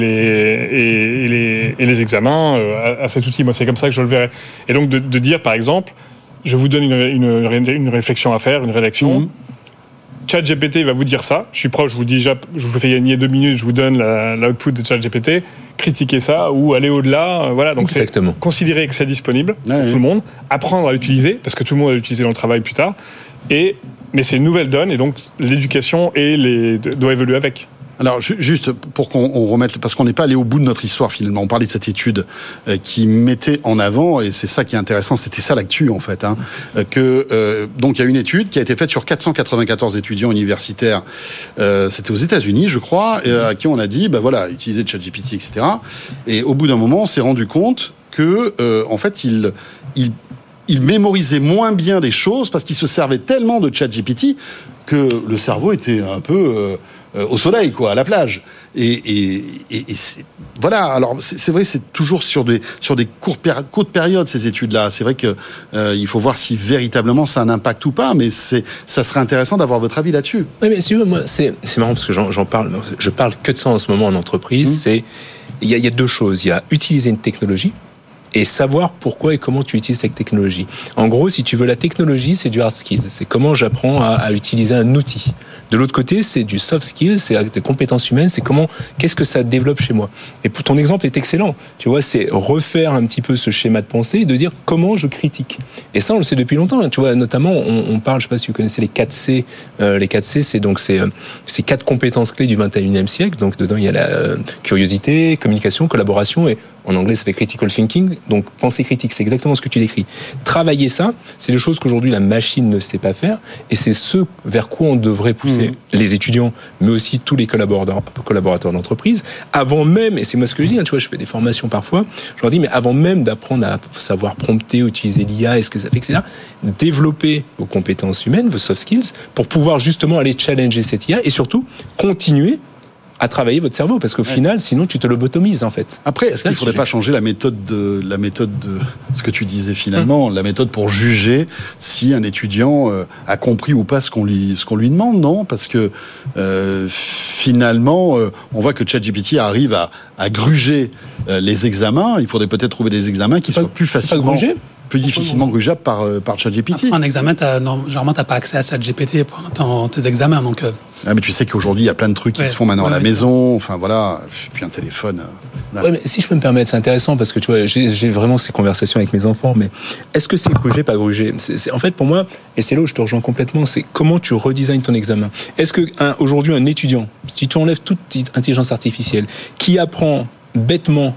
les examens à cet outil. Moi, c'est comme ça que je le verrais. Et donc, de dire, par exemple, je vous donne une réflexion à faire, une rédaction. ChatGPT va vous dire ça. Je suis proche, je vous fais gagner 2 minutes, je vous donne l'output de ChatGPT. Critiquer ça ou aller au-delà. Voilà, donc exactement. C'est considérer que c'est disponible pour tout le monde, apprendre à l'utiliser, parce que tout le monde va l'utiliser dans le travail plus tard, Mais c'est une nouvelle donne, et donc l'éducation doit évoluer avec. Alors, juste pour qu'on remette, parce qu'on n'est pas allé au bout de notre histoire finalement, on parlait de cette étude qui mettait en avant, et c'est ça qui est intéressant, c'était ça l'actu en fait, donc il y a une étude qui a été faite sur 494 étudiants universitaires, c'était aux États-Unis je crois, à qui on a dit, utilisez ChatGPT, etc. Et au bout d'un moment, on s'est rendu compte que, en fait, il mémorisait moins bien les choses parce qu'il se servait tellement de ChatGPT que le cerveau était un peu au soleil, à la plage. Et voilà. Alors c'est vrai, c'est toujours sur des courtes périodes ces études-là. C'est vrai que il faut voir si véritablement ça a un impact ou pas. Mais ça serait intéressant d'avoir votre avis là-dessus. Oui, mais si vous, moi, c'est marrant parce que j'en parle. Je parle que de ça en ce moment en entreprise. Il y a deux choses. Il y a utiliser une technologie et savoir pourquoi et comment tu utilises cette technologie. En gros, si tu veux, la technologie, c'est du hard skills. C'est comment j'apprends à utiliser un outil. De l'autre côté, c'est du soft skills, c'est des compétences humaines, c'est qu'est-ce que ça développe chez moi. Et pour ton exemple est excellent. Tu vois, c'est refaire un petit peu ce schéma de pensée et de dire comment je critique. Et ça, on le sait depuis longtemps. Tu vois, notamment, on parle, je sais pas si vous connaissez les 4C. Les 4C, c'est 4 compétences clés du 21e siècle. Donc, dedans, il y a la curiosité, communication, collaboration et en anglais, ça fait critical thinking. Donc, pensée critique, c'est exactement ce que tu décris. Travailler ça, c'est des choses qu'aujourd'hui la machine ne sait pas faire, et c'est ce vers quoi on devrait pousser les étudiants, mais aussi tous les collaborateurs d'entreprise, avant même, et c'est moi ce que je dis, tu vois, je fais des formations parfois, je leur dis, mais avant même d'apprendre à savoir prompter, utiliser l'IA, est-ce que ça fait, etc., développer vos compétences humaines, vos soft skills, pour pouvoir justement aller challenger cette IA, et surtout, continuer à travailler votre cerveau, parce qu'au final, sinon tu te lobotomises en fait. Après, est-ce qu'il ne faudrait pas changer la méthode de ce que tu disais finalement, la méthode pour juger si un étudiant a compris ou pas ce qu'on lui demande, non? Parce que finalement, on voit que ChatGPT arrive à gruger les examens. Il faudrait peut-être trouver des examens qui soient plus facilement... plus difficilement grugeable par ChatGPT. Après un examen, généralement, tu n'as pas accès à ChatGPT pendant tes examens. Donc, mais tu sais qu'aujourd'hui, il y a plein de trucs qui se font maintenant à la maison. Enfin, voilà. Puis un téléphone. Ouais, mais si je peux me permettre, c'est intéressant parce que tu vois, j'ai vraiment ces conversations avec mes enfants. Mais est-ce que c'est gruger, pas gruger? En fait, pour moi, et c'est là où je te rejoins complètement, c'est comment tu redesignes ton examen. Est-ce que aujourd'hui, un étudiant, si tu enlèves toute intelligence artificielle, qui apprend bêtement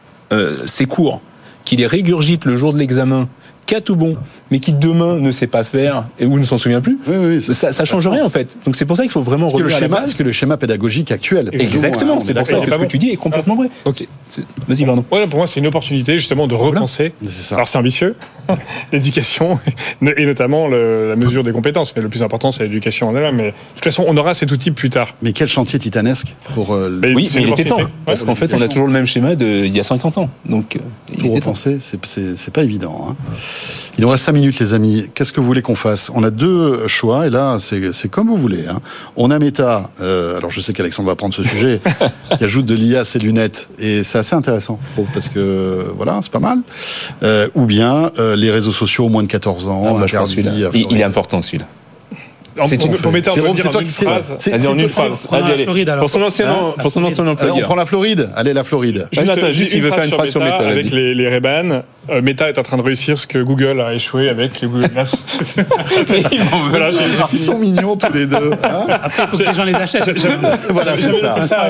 ses cours, qui les régurgite le jour de l'examen, qui a tout bon, mais qui demain ne sait pas faire ou ne s'en souvient plus, ça change rien en fait. Donc c'est pour ça qu'il faut vraiment revenir à la base. C'est le schéma pédagogique actuel. Exactement, c'est pour ça que ce que tu dis est complètement vrai. Okay. Vas-y, pardon. Ouais, pour moi, c'est une opportunité justement de repenser. Alors c'est ambitieux, l'éducation et notamment la mesure des compétences. Mais le plus important, c'est l'éducation en elle-même. Mais de toute façon, on aura cet outil plus tard. Mais quel chantier titanesque pour. Oui, mais il était temps. Parce qu'en fait, on a toujours le même schéma d'il y a 50 ans. Donc, pour repenser, c'est pas évident. Hein. Il nous reste 5 minutes, les amis. Qu'est-ce que vous voulez qu'on fasse? On a 2 choix, et là, c'est comme vous voulez. Hein. On a Meta. Alors, je sais qu'Alexandre va prendre ce sujet, qui ajoute de l'IA à ses lunettes, et c'est assez intéressant, je trouve, parce que voilà, c'est pas mal. Ou bien les réseaux sociaux moins de 14 ans. Moi, je pense celui-là. Il est important, celui-là. Pour Meta, on peut dire en une phrase. Vas-y, en une phrase. Allez. Pour son ancien employeur. On prend la Floride. Allez, la Floride. Juste, il veut faire une phrase sur Meta. Avec les Ray-Ban, Meta est en train de réussir ce que Google a échoué avec les Google Glass. Voilà, ils sont mignons tous les deux. Après, il faut que les gens les achètent. Voilà, c'est ça.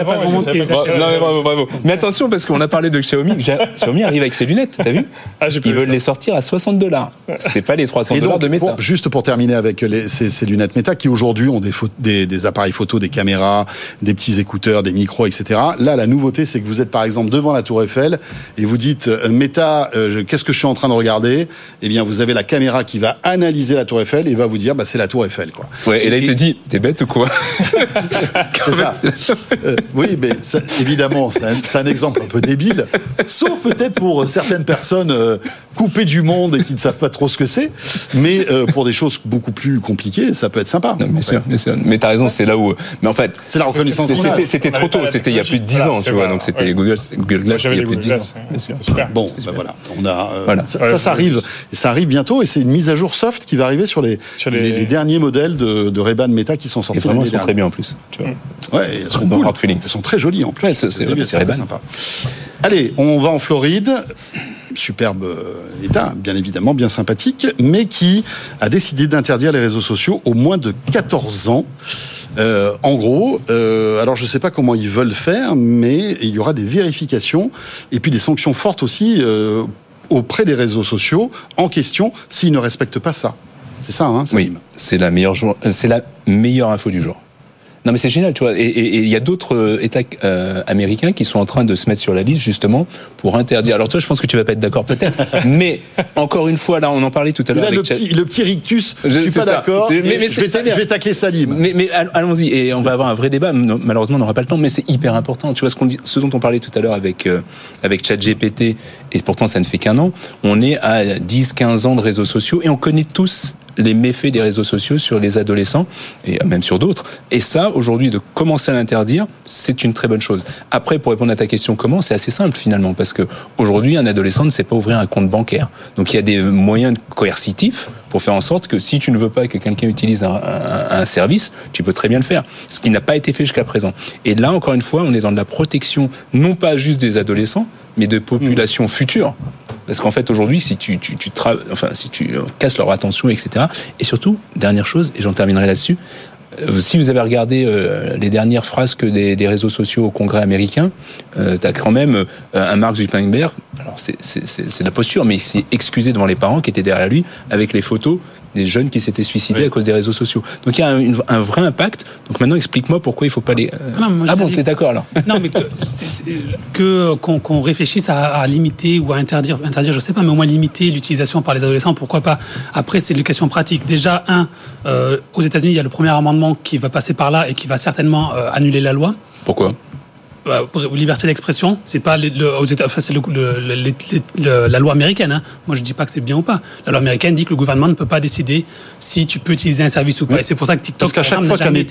Bravo. Mais attention, parce qu'on a parlé de Xiaomi. Xiaomi arrive avec ses lunettes, t'as vu? Ils veulent les sortir à $60. C'est pas les $300 de Meta. Juste pour terminer avec ces lunettes Meta qui aujourd'hui ont des appareils photo, des caméras, des petits écouteurs, des micros, etc. Là, la nouveauté, c'est que vous êtes par exemple devant la Tour Eiffel et vous dites Meta, qu'est-ce que je suis en train de regarder? Eh bien, vous avez la caméra qui va analyser la Tour Eiffel et va vous dire, c'est la Tour Eiffel, quoi. Ouais, et là, il te dit, t'es bête ou quoi? C'est ça. Oui, mais ça, évidemment, c'est un exemple un peu débile, sauf peut-être pour certaines personnes coupées du monde et qui ne savent pas trop ce que c'est, mais pour des choses beaucoup plus compliquées, ça peut être sympa. Non, bien sûr. Mais t'as raison, c'est là où. Mais en fait, c'est la reconnaissance. C'était trop tôt. C'était il y a plus de 10 ans, tu vois. Donc c'était Google Glass il y a plus de 10 ans. Bon, voilà. On a. Ça arrive. Et ça arrive bientôt. Et c'est une mise à jour soft qui va arriver sur les derniers modèles de Ray-Ban Meta qui sont sortis. Et vraiment, ils sont très bien en plus. Ouais, elles sont cool. Elles sont très jolies en plus. C'est Ray-Ban. Sympa. Allez, on va en Floride. superbe État, bien évidemment, bien sympathique, mais qui a décidé d'interdire les réseaux sociaux aux moins de 14 ans. En gros, alors je ne sais pas comment ils veulent faire, mais il y aura des vérifications et puis des sanctions fortes aussi auprès des réseaux sociaux en question s'ils ne respectent pas ça. C'est ça, hein, Salim ? Oui, c'est la meilleure info du jour. Non, mais c'est génial, tu vois. Et il y a d'autres États américains qui sont en train de se mettre sur la liste, justement, pour interdire. Alors, toi, je pense que tu vas pas être d'accord, peut-être. Mais, encore une fois, là, on en parlé tout à l'heure. Là, le petit rictus, je suis pas d'accord. Je vais tacler Salim. Mais allons-y. Et on va avoir un vrai débat. Malheureusement, on n'aura pas le temps, mais c'est hyper important. Tu vois, ce dont on parlait tout à l'heure avec ChatGPT, et pourtant, ça ne fait qu'un an. On est à 10-15 ans de réseaux sociaux et on connaît tous les méfaits des réseaux sociaux sur les adolescents et même sur d'autres. Et ça, aujourd'hui, de commencer à l'interdire, c'est une très bonne chose. Après, pour répondre à ta question, comment ? C'est assez simple finalement, parce que aujourd'hui, un adolescent ne sait pas ouvrir un compte bancaire. Donc, il y a des moyens coercitifs pour faire en sorte que si tu ne veux pas que quelqu'un utilise un service, tu peux très bien le faire. Ce qui n'a pas été fait jusqu'à présent. Et là, encore une fois, on est dans de la protection, non pas juste des adolescents, mais de populations futures. Parce qu'en fait, aujourd'hui, si tu casses leur attention, etc. Et surtout, dernière chose, et j'en terminerai là-dessus, si vous avez regardé les dernières frasques des réseaux sociaux au Congrès américain, t'as quand même un Mark Zuckerberg, alors c'est de la posture, mais il s'est excusé devant les parents qui étaient derrière lui avec les photos des jeunes qui s'étaient suicidés à cause des réseaux sociaux. Donc il y a un vrai impact. Donc maintenant, explique-moi pourquoi il ne faut pas les... t'es d'accord alors ? Non, mais qu'on réfléchisse à limiter ou à interdire, je ne sais pas, mais au moins limiter l'utilisation par les adolescents, pourquoi pas ? Après, c'est une question pratique. Déjà, aux États-Unis, il y a le premier amendement qui va passer par là et qui va certainement annuler la loi. Pourquoi ? Liberté d'expression, c'est pas aux États, enfin, c'est la loi américaine. Hein. Moi, je dis pas que c'est bien ou pas. La loi américaine dit que le gouvernement ne peut pas décider si tu peux utiliser un service ou pas. Oui. Et c'est pour ça que TikTok. Parce qu'à chaque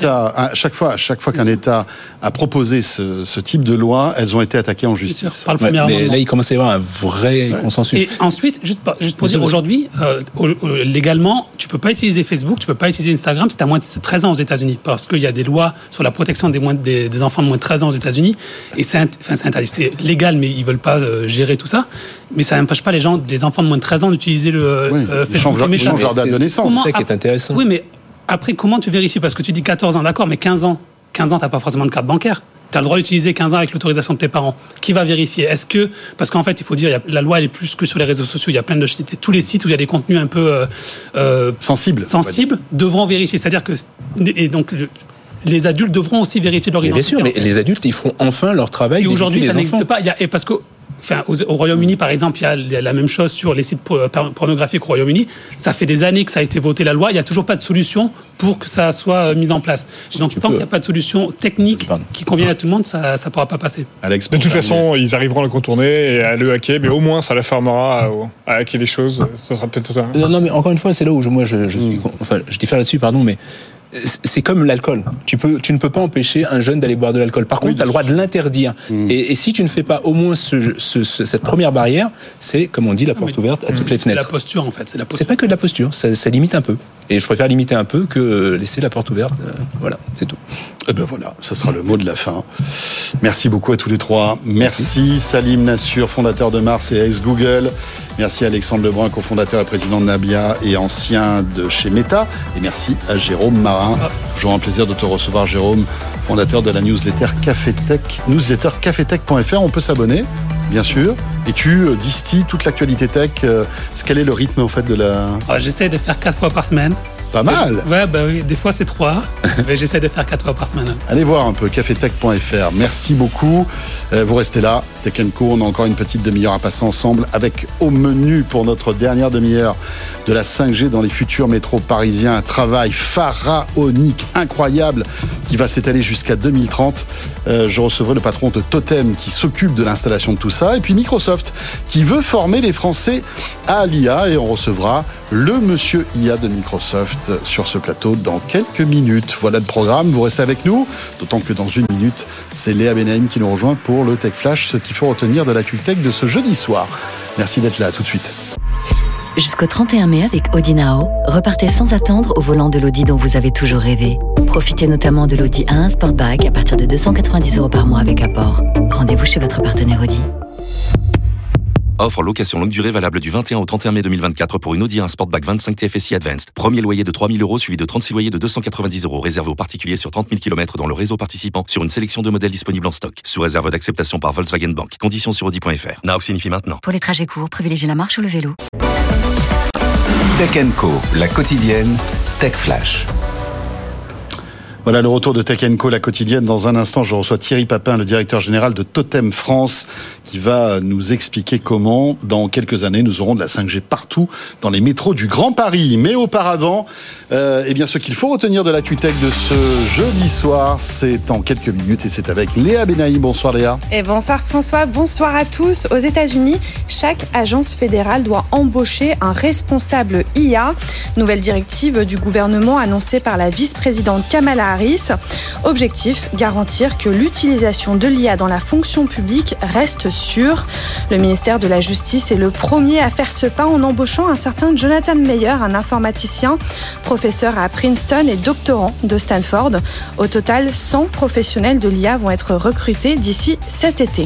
fois qu'un État a proposé ce type de loi, elles ont été attaquées en justice. Par le premier amendement. Mais là, il commence à y avoir un vrai consensus. Et ensuite, juste pour dire, aujourd'hui, légalement, tu peux pas utiliser Facebook, tu peux pas utiliser Instagram si tu as moins de 13 ans aux États-Unis, parce qu'il y a des lois sur la protection des enfants de moins de 13 ans aux États-Unis. Et c'est interdit. C'est légal, mais ils veulent pas gérer tout ça. Mais ça n'empêche pas les enfants de moins de 13 ans d'utiliser le Facebook. Ils changent leur date de naissance. C'est ça qui est intéressant. Oui, mais après, comment tu vérifies ? Parce que tu dis 14 ans, d'accord, mais 15 ans, t'as pas forcément de carte bancaire. Tu as le droit d'utiliser 15 ans avec l'autorisation de tes parents. Qui va vérifier ? Parce qu'en fait, il faut dire, la loi, elle est plus que sur les réseaux sociaux. Il y a plein de sites. Tous les sites où il y a des contenus un peu sensibles devront vérifier. C'est-à-dire que... Et donc... Les adultes devront aussi vérifier leur identité. Bien sûr, mais les adultes, ils feront enfin leur travail. Et aujourd'hui, ça n'existe pas. Et parce que, au Royaume-Uni, par exemple, il y a la même chose sur les sites pornographiques au Royaume-Uni. Ça fait des années que ça a été voté la loi. Il n'y a toujours pas de solution pour que ça soit mis en place. Donc, tant qu'il n'y a pas de solution technique qui convienne à tout le monde, ça ne pourra pas passer. Alex, de toute façon, ils arriveront à le contourner et à le hacker, mais au moins, ça la formera à hacker les choses. Ça sera peut-être... Non, mais encore une fois, c'est là où je suis... Enfin, je diffère là-dessus, pardon, mais... C'est comme l'alcool. Tu ne peux pas empêcher un jeune d'aller boire de l'alcool. Par contre, tu as le droit de l'interdire. Et si tu ne fais pas au moins cette première barrière, c'est, comme on dit, la porte ouverte à toutes les fenêtres. C'est la posture, en fait. C'est pas que de la posture. Ça limite un peu. Et je préfère limiter un peu que laisser la porte ouverte. Voilà, c'est tout. Et ben voilà, ça sera le mot de la fin. Merci beaucoup à tous les trois. Merci Salim Nassur, fondateur de Mars et ex-Google. Merci Alexandre Lebrun, cofondateur et président de Nabia et ancien de chez Meta. Et merci à Jérôme Marin. Toujours un plaisir de te recevoir, Jérôme, fondateur de la newsletter Cafétech, newslettercafetech.fr. On peut s'abonner, bien sûr. Et tu distilles toute l'actualité tech. Quel est le rythme en fait de la... J'essaie de faire 4 fois par semaine. Pas mal. Ouais, oui, des fois c'est 3, mais j'essaie de faire 4 fois par semaine. Allez voir un peu, cafetech.fr. Merci beaucoup. Vous restez là, Tech & Co. On a encore une petite demi-heure à passer ensemble avec au menu pour notre dernière demi-heure de la 5G dans les futurs métros parisiens. Un travail pharaonique, incroyable, qui va s'étaler jusqu'à 2030. Je recevrai le patron de Totem qui s'occupe de l'installation de tout ça. Et puis Microsoft qui veut former les Français à l'IA. Et on recevra le monsieur IA de Microsoft sur ce plateau dans quelques minutes. Voilà le programme, vous restez avec nous, d'autant que dans une minute, c'est Léa Benaïm qui nous rejoint pour le Tech Flash, ce qu'il faut retenir de la Tech de ce jeudi soir. Merci d'être là, à tout de suite. Jusqu'au 31 mai avec Audi Now, repartez sans attendre au volant de l'Audi dont vous avez toujours rêvé. Profitez notamment de l'Audi A1 Sportback à partir de 290 € par mois avec apport. Rendez-vous chez votre partenaire Audi. Offre location longue durée valable du 21 au 31 mai 2024 pour une Audi A1 Sportback 25 TFSI Advanced. Premier loyer de 3 000 € suivi de 36 loyers de 290 € réservé aux particuliers sur 30 000 km dans le réseau participant sur une sélection de modèles disponibles en stock. Sous réserve d'acceptation par Volkswagen Bank. Conditions sur Audi.fr. Now signifie maintenant. Pour les trajets courts, privilégiez la marche ou le vélo. Tech & Co, la quotidienne Tech Flash. Voilà le retour de Tech & Co, la quotidienne. Dans un instant, je reçois Thierry Papin, le directeur général de Totem France, qui va nous expliquer comment, dans quelques années, nous aurons de la 5G partout dans les métros du Grand Paris. Mais auparavant, eh bien, ce qu'il faut retenir de l'actu-tech de ce jeudi soir, c'est en quelques minutes et c'est avec Léa Benahi. Bonsoir Léa. Et bonsoir François, bonsoir à tous. Aux États-Unis, chaque agence fédérale doit embaucher un responsable IA. Nouvelle directive du gouvernement annoncée par la vice-présidente Kamala Harris. Objectif, garantir que l'utilisation de l'IA dans la fonction publique reste sûre. Le ministère de la Justice est le premier à faire ce pas en embauchant un certain Jonathan Meyer, un informaticien, professeur à Princeton et doctorant de Stanford. Au total, 100 professionnels de l'IA vont être recrutés d'ici cet été.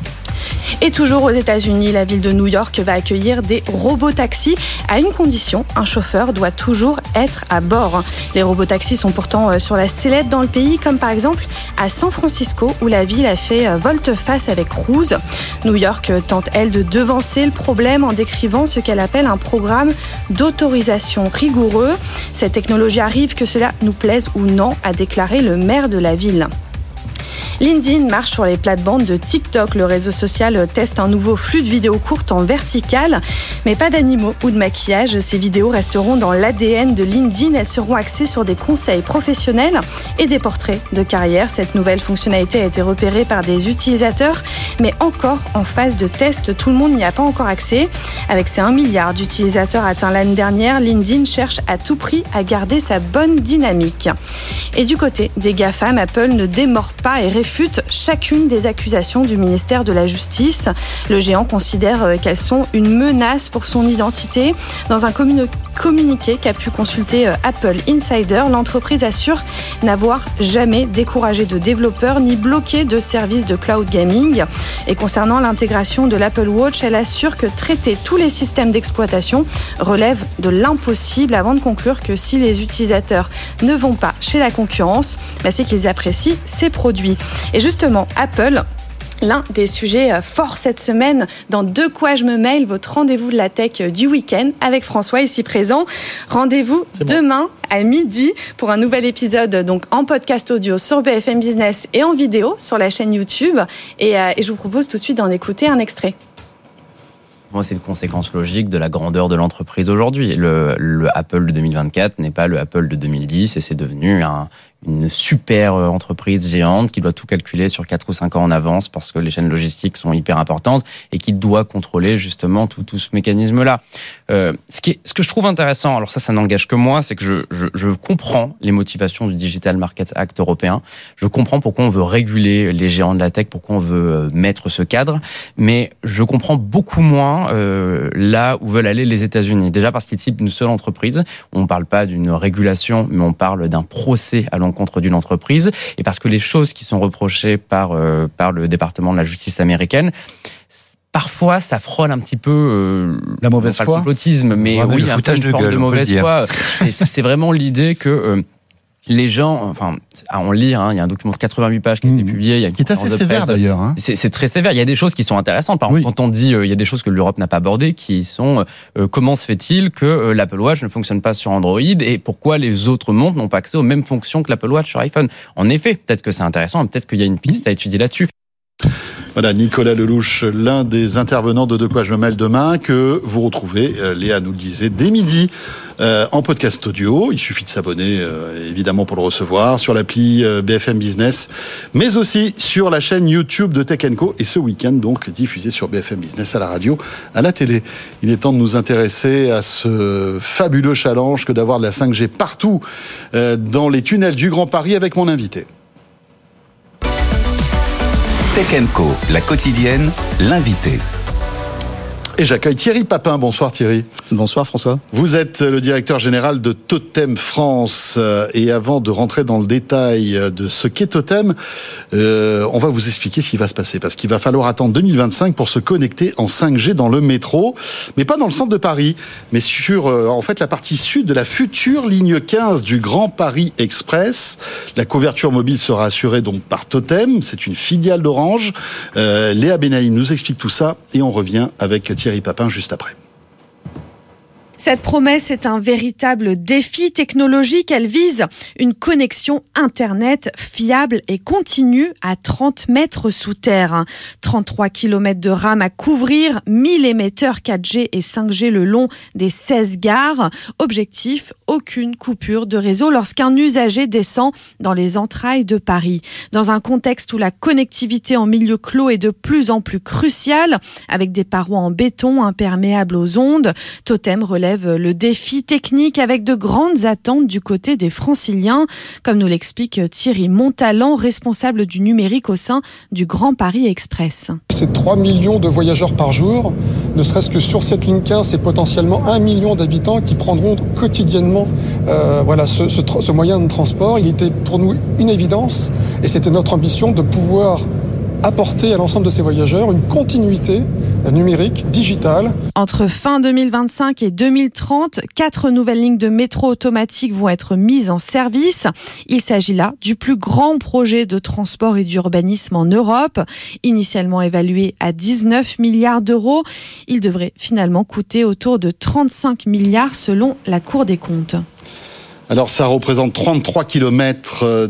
Et toujours aux États-Unis, la ville de New York va accueillir des robotaxis à une condition, un chauffeur doit toujours être à bord. Les robotaxis sont pourtant sur la sellette dans le pays, comme par exemple à San Francisco où la ville a fait volte-face avec Cruise. New York tente, elle, de devancer le problème en décrivant ce qu'elle appelle un programme d'autorisation rigoureux. Cette technologie arrive, que cela nous plaise ou non, a déclaré le maire de la ville. LinkedIn marche sur les plates-bandes de TikTok. Le réseau social teste un nouveau flux de vidéos courtes en verticale, mais pas d'animaux ou de maquillage. Ces vidéos resteront dans l'ADN de LinkedIn. Elles seront axées sur des conseils professionnels et des portraits de carrière. Cette nouvelle fonctionnalité a été repérée par des utilisateurs, mais encore en phase de test. Tout le monde n'y a pas encore accès. Avec ses 1 milliard d'utilisateurs atteints l'année dernière, LinkedIn cherche à tout prix à garder sa bonne dynamique. Et du côté des GAFAM, Apple ne démord pas et réfute chacune des accusations du ministère de la Justice. Le géant considère qu'elles sont une menace pour son identité. Dans un communiqué qu'a pu consulter Apple Insider, l'entreprise assure n'avoir jamais découragé de développeurs ni bloqué de services de cloud gaming. Et concernant l'intégration de l'Apple Watch, elle assure que traiter tous les systèmes d'exploitation relève de l'impossible, avant de conclure que si les utilisateurs ne vont pas chez la concurrence, c'est qu'ils apprécient ces produits. Et justement, Apple, l'un des sujets forts cette semaine dans De quoi je me mêle, votre rendez-vous de la tech du week-end avec François ici présent. Rendez-vous demain à midi pour un nouvel épisode, donc en podcast audio sur BFM Business et en vidéo sur la chaîne YouTube. Et je vous propose tout de suite d'en écouter un extrait. Moi, c'est une conséquence logique de la grandeur de l'entreprise aujourd'hui. Le Apple de 2024 n'est pas le Apple de 2010 et c'est devenu une super entreprise géante qui doit tout calculer sur 4 ou 5 ans en avance parce que les chaînes logistiques sont hyper importantes et qui doit contrôler justement tout ce mécanisme-là. Ce que je trouve intéressant, alors ça n'engage que moi, c'est que je comprends les motivations du Digital Markets Act européen. Je comprends pourquoi on veut réguler les géants de la tech, pourquoi on veut mettre ce cadre, mais je comprends beaucoup moins là où veulent aller les États-Unis. Déjà parce qu'ils ciblent une seule entreprise. On ne parle pas d'une régulation, mais on parle d'un procès à l'encontre d'une entreprise. Et parce que les choses qui sont reprochées par le département de la justice américaine, parfois, ça frôle un petit peu la mauvaise foi, le complotisme, mais oui, il y a un peu une forme de mauvaise foi. C'est vraiment l'idée que les gens, enfin, à en lire, il y a un document de 88 pages qui a été publié. Il y a qui est assez sévère d'ailleurs. C'est très sévère. Il y a des choses qui sont intéressantes. Par exemple, quand on dit, il y a des choses que l'Europe n'a pas abordées, qui sont comment se fait-il que l'Apple Watch ne fonctionne pas sur Android et pourquoi les autres montres n'ont pas accès aux mêmes fonctions que l'Apple Watch sur iPhone. En effet, peut-être que c'est intéressant, peut-être qu'il y a une piste à étudier là-dessus. Voilà, Nicolas Lelouch, l'un des intervenants de quoi je me mêle demain, que vous retrouvez, Léa nous le disait, dès midi, en podcast audio. Il suffit de s'abonner, évidemment, pour le recevoir, sur l'appli BFM Business, mais aussi sur la chaîne YouTube de Tech & Co. Et ce week-end, donc, diffusé sur BFM Business, à la radio, à la télé. Il est temps de nous intéresser à ce fabuleux challenge que d'avoir de la 5G partout dans les tunnels du Grand Paris avec mon invité. Tech & Co, la quotidienne, l'invité. Et j'accueille Thierry Papin. Bonsoir Thierry. Bonsoir François. Vous êtes le directeur général de Totem France. Et avant de rentrer dans le détail de ce qu'est Totem, on va vous expliquer ce qui va se passer. Parce qu'il va falloir attendre 2025 pour se connecter en 5G dans le métro. Mais pas dans le centre de Paris, mais sur en fait la partie sud de la future ligne 15 du Grand Paris Express. La couverture mobile sera assurée donc par Totem. C'est une filiale d'Orange. Léa Benaïm nous explique tout ça. Et on revient avec Thierry Papin juste après. Cette promesse est un véritable défi technologique. Elle vise une connexion Internet fiable et continue à 30 mètres sous terre. 33 km de RAM à couvrir, 1000 émetteurs 4G et 5G le long des 16 gares. Objectif, aucune coupure de réseau lorsqu'un usager descend dans les entrailles de Paris. Dans un contexte où la connectivité en milieu clos est de plus en plus cruciale, avec des parois en béton imperméables aux ondes, Totem relève le défi technique avec de grandes attentes du côté des franciliens, comme nous l'explique Thierry Montalan, responsable du numérique au sein du Grand Paris Express. C'est 3 millions de voyageurs par jour, ne serait-ce que sur cette ligne 15, c'est potentiellement 1 million d'habitants qui prendront quotidiennement ce moyen de transport. Il était pour nous une évidence et c'était notre ambition de pouvoir apporter à l'ensemble de ces voyageurs une continuité numérique, digitale. Entre fin 2025 et 2030, 4 nouvelles lignes de métro automatique vont être mises en service. Il s'agit là du plus grand projet de transport et d'urbanisme en Europe. Initialement évalué à 19 milliards d'euros, il devrait finalement coûter autour de 35 milliards selon la Cour des comptes. Alors ça représente 33 kilomètres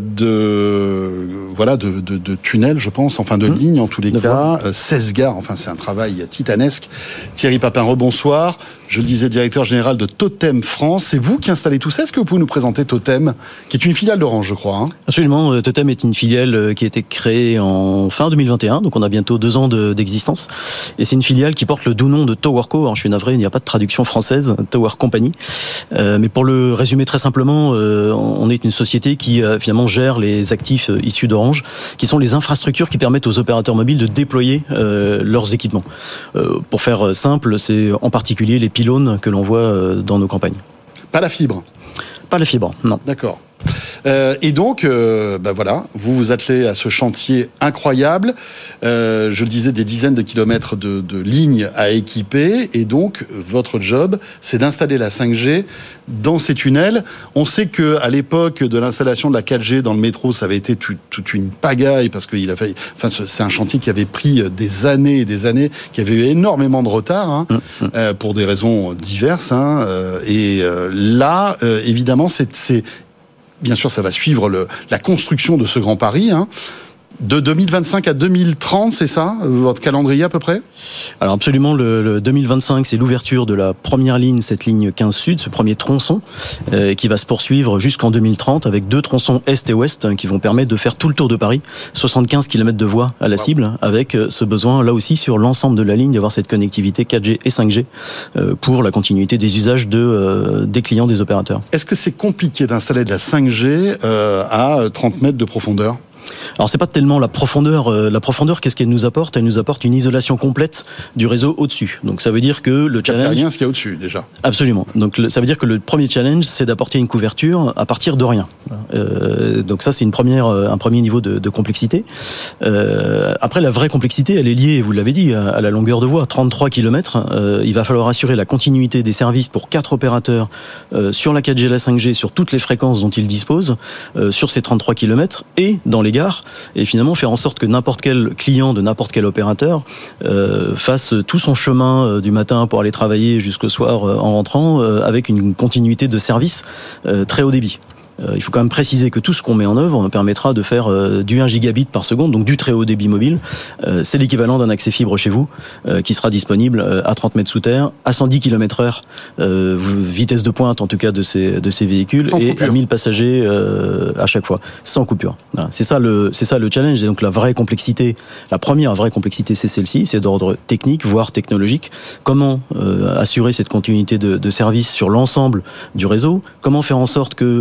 de tunnels, je pense, enfin de lignes en tous les cas, 16 gares, enfin c'est un travail titanesque. Thierry Papin, rebonsoir. Je le disais, directeur général de Totem France. C'est vous qui installez tout ça. Est-ce que vous pouvez nous présenter Totem, qui est une filiale d'Orange, je crois, hein ? Absolument. Totem est une filiale qui a été créée en fin 2021, donc on a bientôt 2 ans d'existence. Et c'est une filiale qui porte le doux nom de Towerco. Alors je suis navré, il n'y a pas de traduction française, Tower Company. Mais pour le résumer très simplement, on est une société qui finalement gère les actifs issus d'Orange, qui sont les infrastructures qui permettent aux opérateurs mobiles de déployer leurs équipements. Pour faire simple, c'est en particulier les pylônes que l'on voit dans nos campagnes. Pas la fibre ? Pas la fibre, non. D'accord. Et donc, vous vous attelez à ce chantier incroyable. Je le disais, des dizaines de kilomètres de lignes à équiper. Et donc, votre job, c'est d'installer la 5G dans ces tunnels. On sait que à l'époque de l'installation de la 4G dans le métro, ça avait été toute une pagaille parce que c'est un chantier qui avait pris des années et des années, qui avait eu énormément de retard pour des raisons diverses. Là, évidemment, bien sûr, ça va suivre la construction de ce Grand Paris. De 2025 à 2030, c'est ça, votre calendrier à peu près ? Alors absolument, le 2025, c'est l'ouverture de la première ligne, cette ligne 15 Sud, ce premier tronçon, qui va se poursuivre jusqu'en 2030 avec 2 tronçons Est et Ouest qui vont permettre de faire tout le tour de Paris, 75 km de voies à la cible, avec ce besoin là aussi sur l'ensemble de la ligne d'avoir cette connectivité 4G et 5G pour la continuité des usages des clients des opérateurs. Est-ce que c'est compliqué d'installer de la 5G à 30 mètres de profondeur ? Alors c'est pas tellement la profondeur. La profondeur, qu'est-ce qu'elle nous apporte ? Elle nous apporte une isolation complète du réseau au-dessus. Donc ça veut dire que le challenge... Il n'y a rien ce qu'il y a au-dessus déjà. Absolument. Donc ça veut dire que le premier challenge, c'est d'apporter une couverture à partir de rien. Donc ça, c'est un premier niveau de complexité. Après, la vraie complexité, elle est liée, vous l'avez dit, à la longueur de voie, 33 km. Il va falloir assurer la continuité des services pour 4 opérateurs sur la 4G et la 5G, sur toutes les fréquences dont ils disposent, sur ces 33 km et dans les gares, et finalement faire en sorte que n'importe quel client de n'importe quel opérateur fasse tout son chemin du matin pour aller travailler jusqu'au soir en rentrant avec une continuité de service très haut débit. Il faut quand même préciser que tout ce qu'on met en œuvre permettra de faire du 1 gigabit par seconde, donc du très haut débit mobile. C'est l'équivalent d'un accès fibre chez vous, qui sera disponible à 30 mètres sous terre, à 110 km/h, vitesse de pointe en tout cas de ces véhicules, et à 1000 passagers à chaque fois, sans coupure. Voilà. C'est ça le challenge. Et donc la première vraie complexité, c'est celle-ci, c'est d'ordre technique, voire technologique. Comment assurer cette continuité de service sur l'ensemble du réseau ? Comment faire en sorte que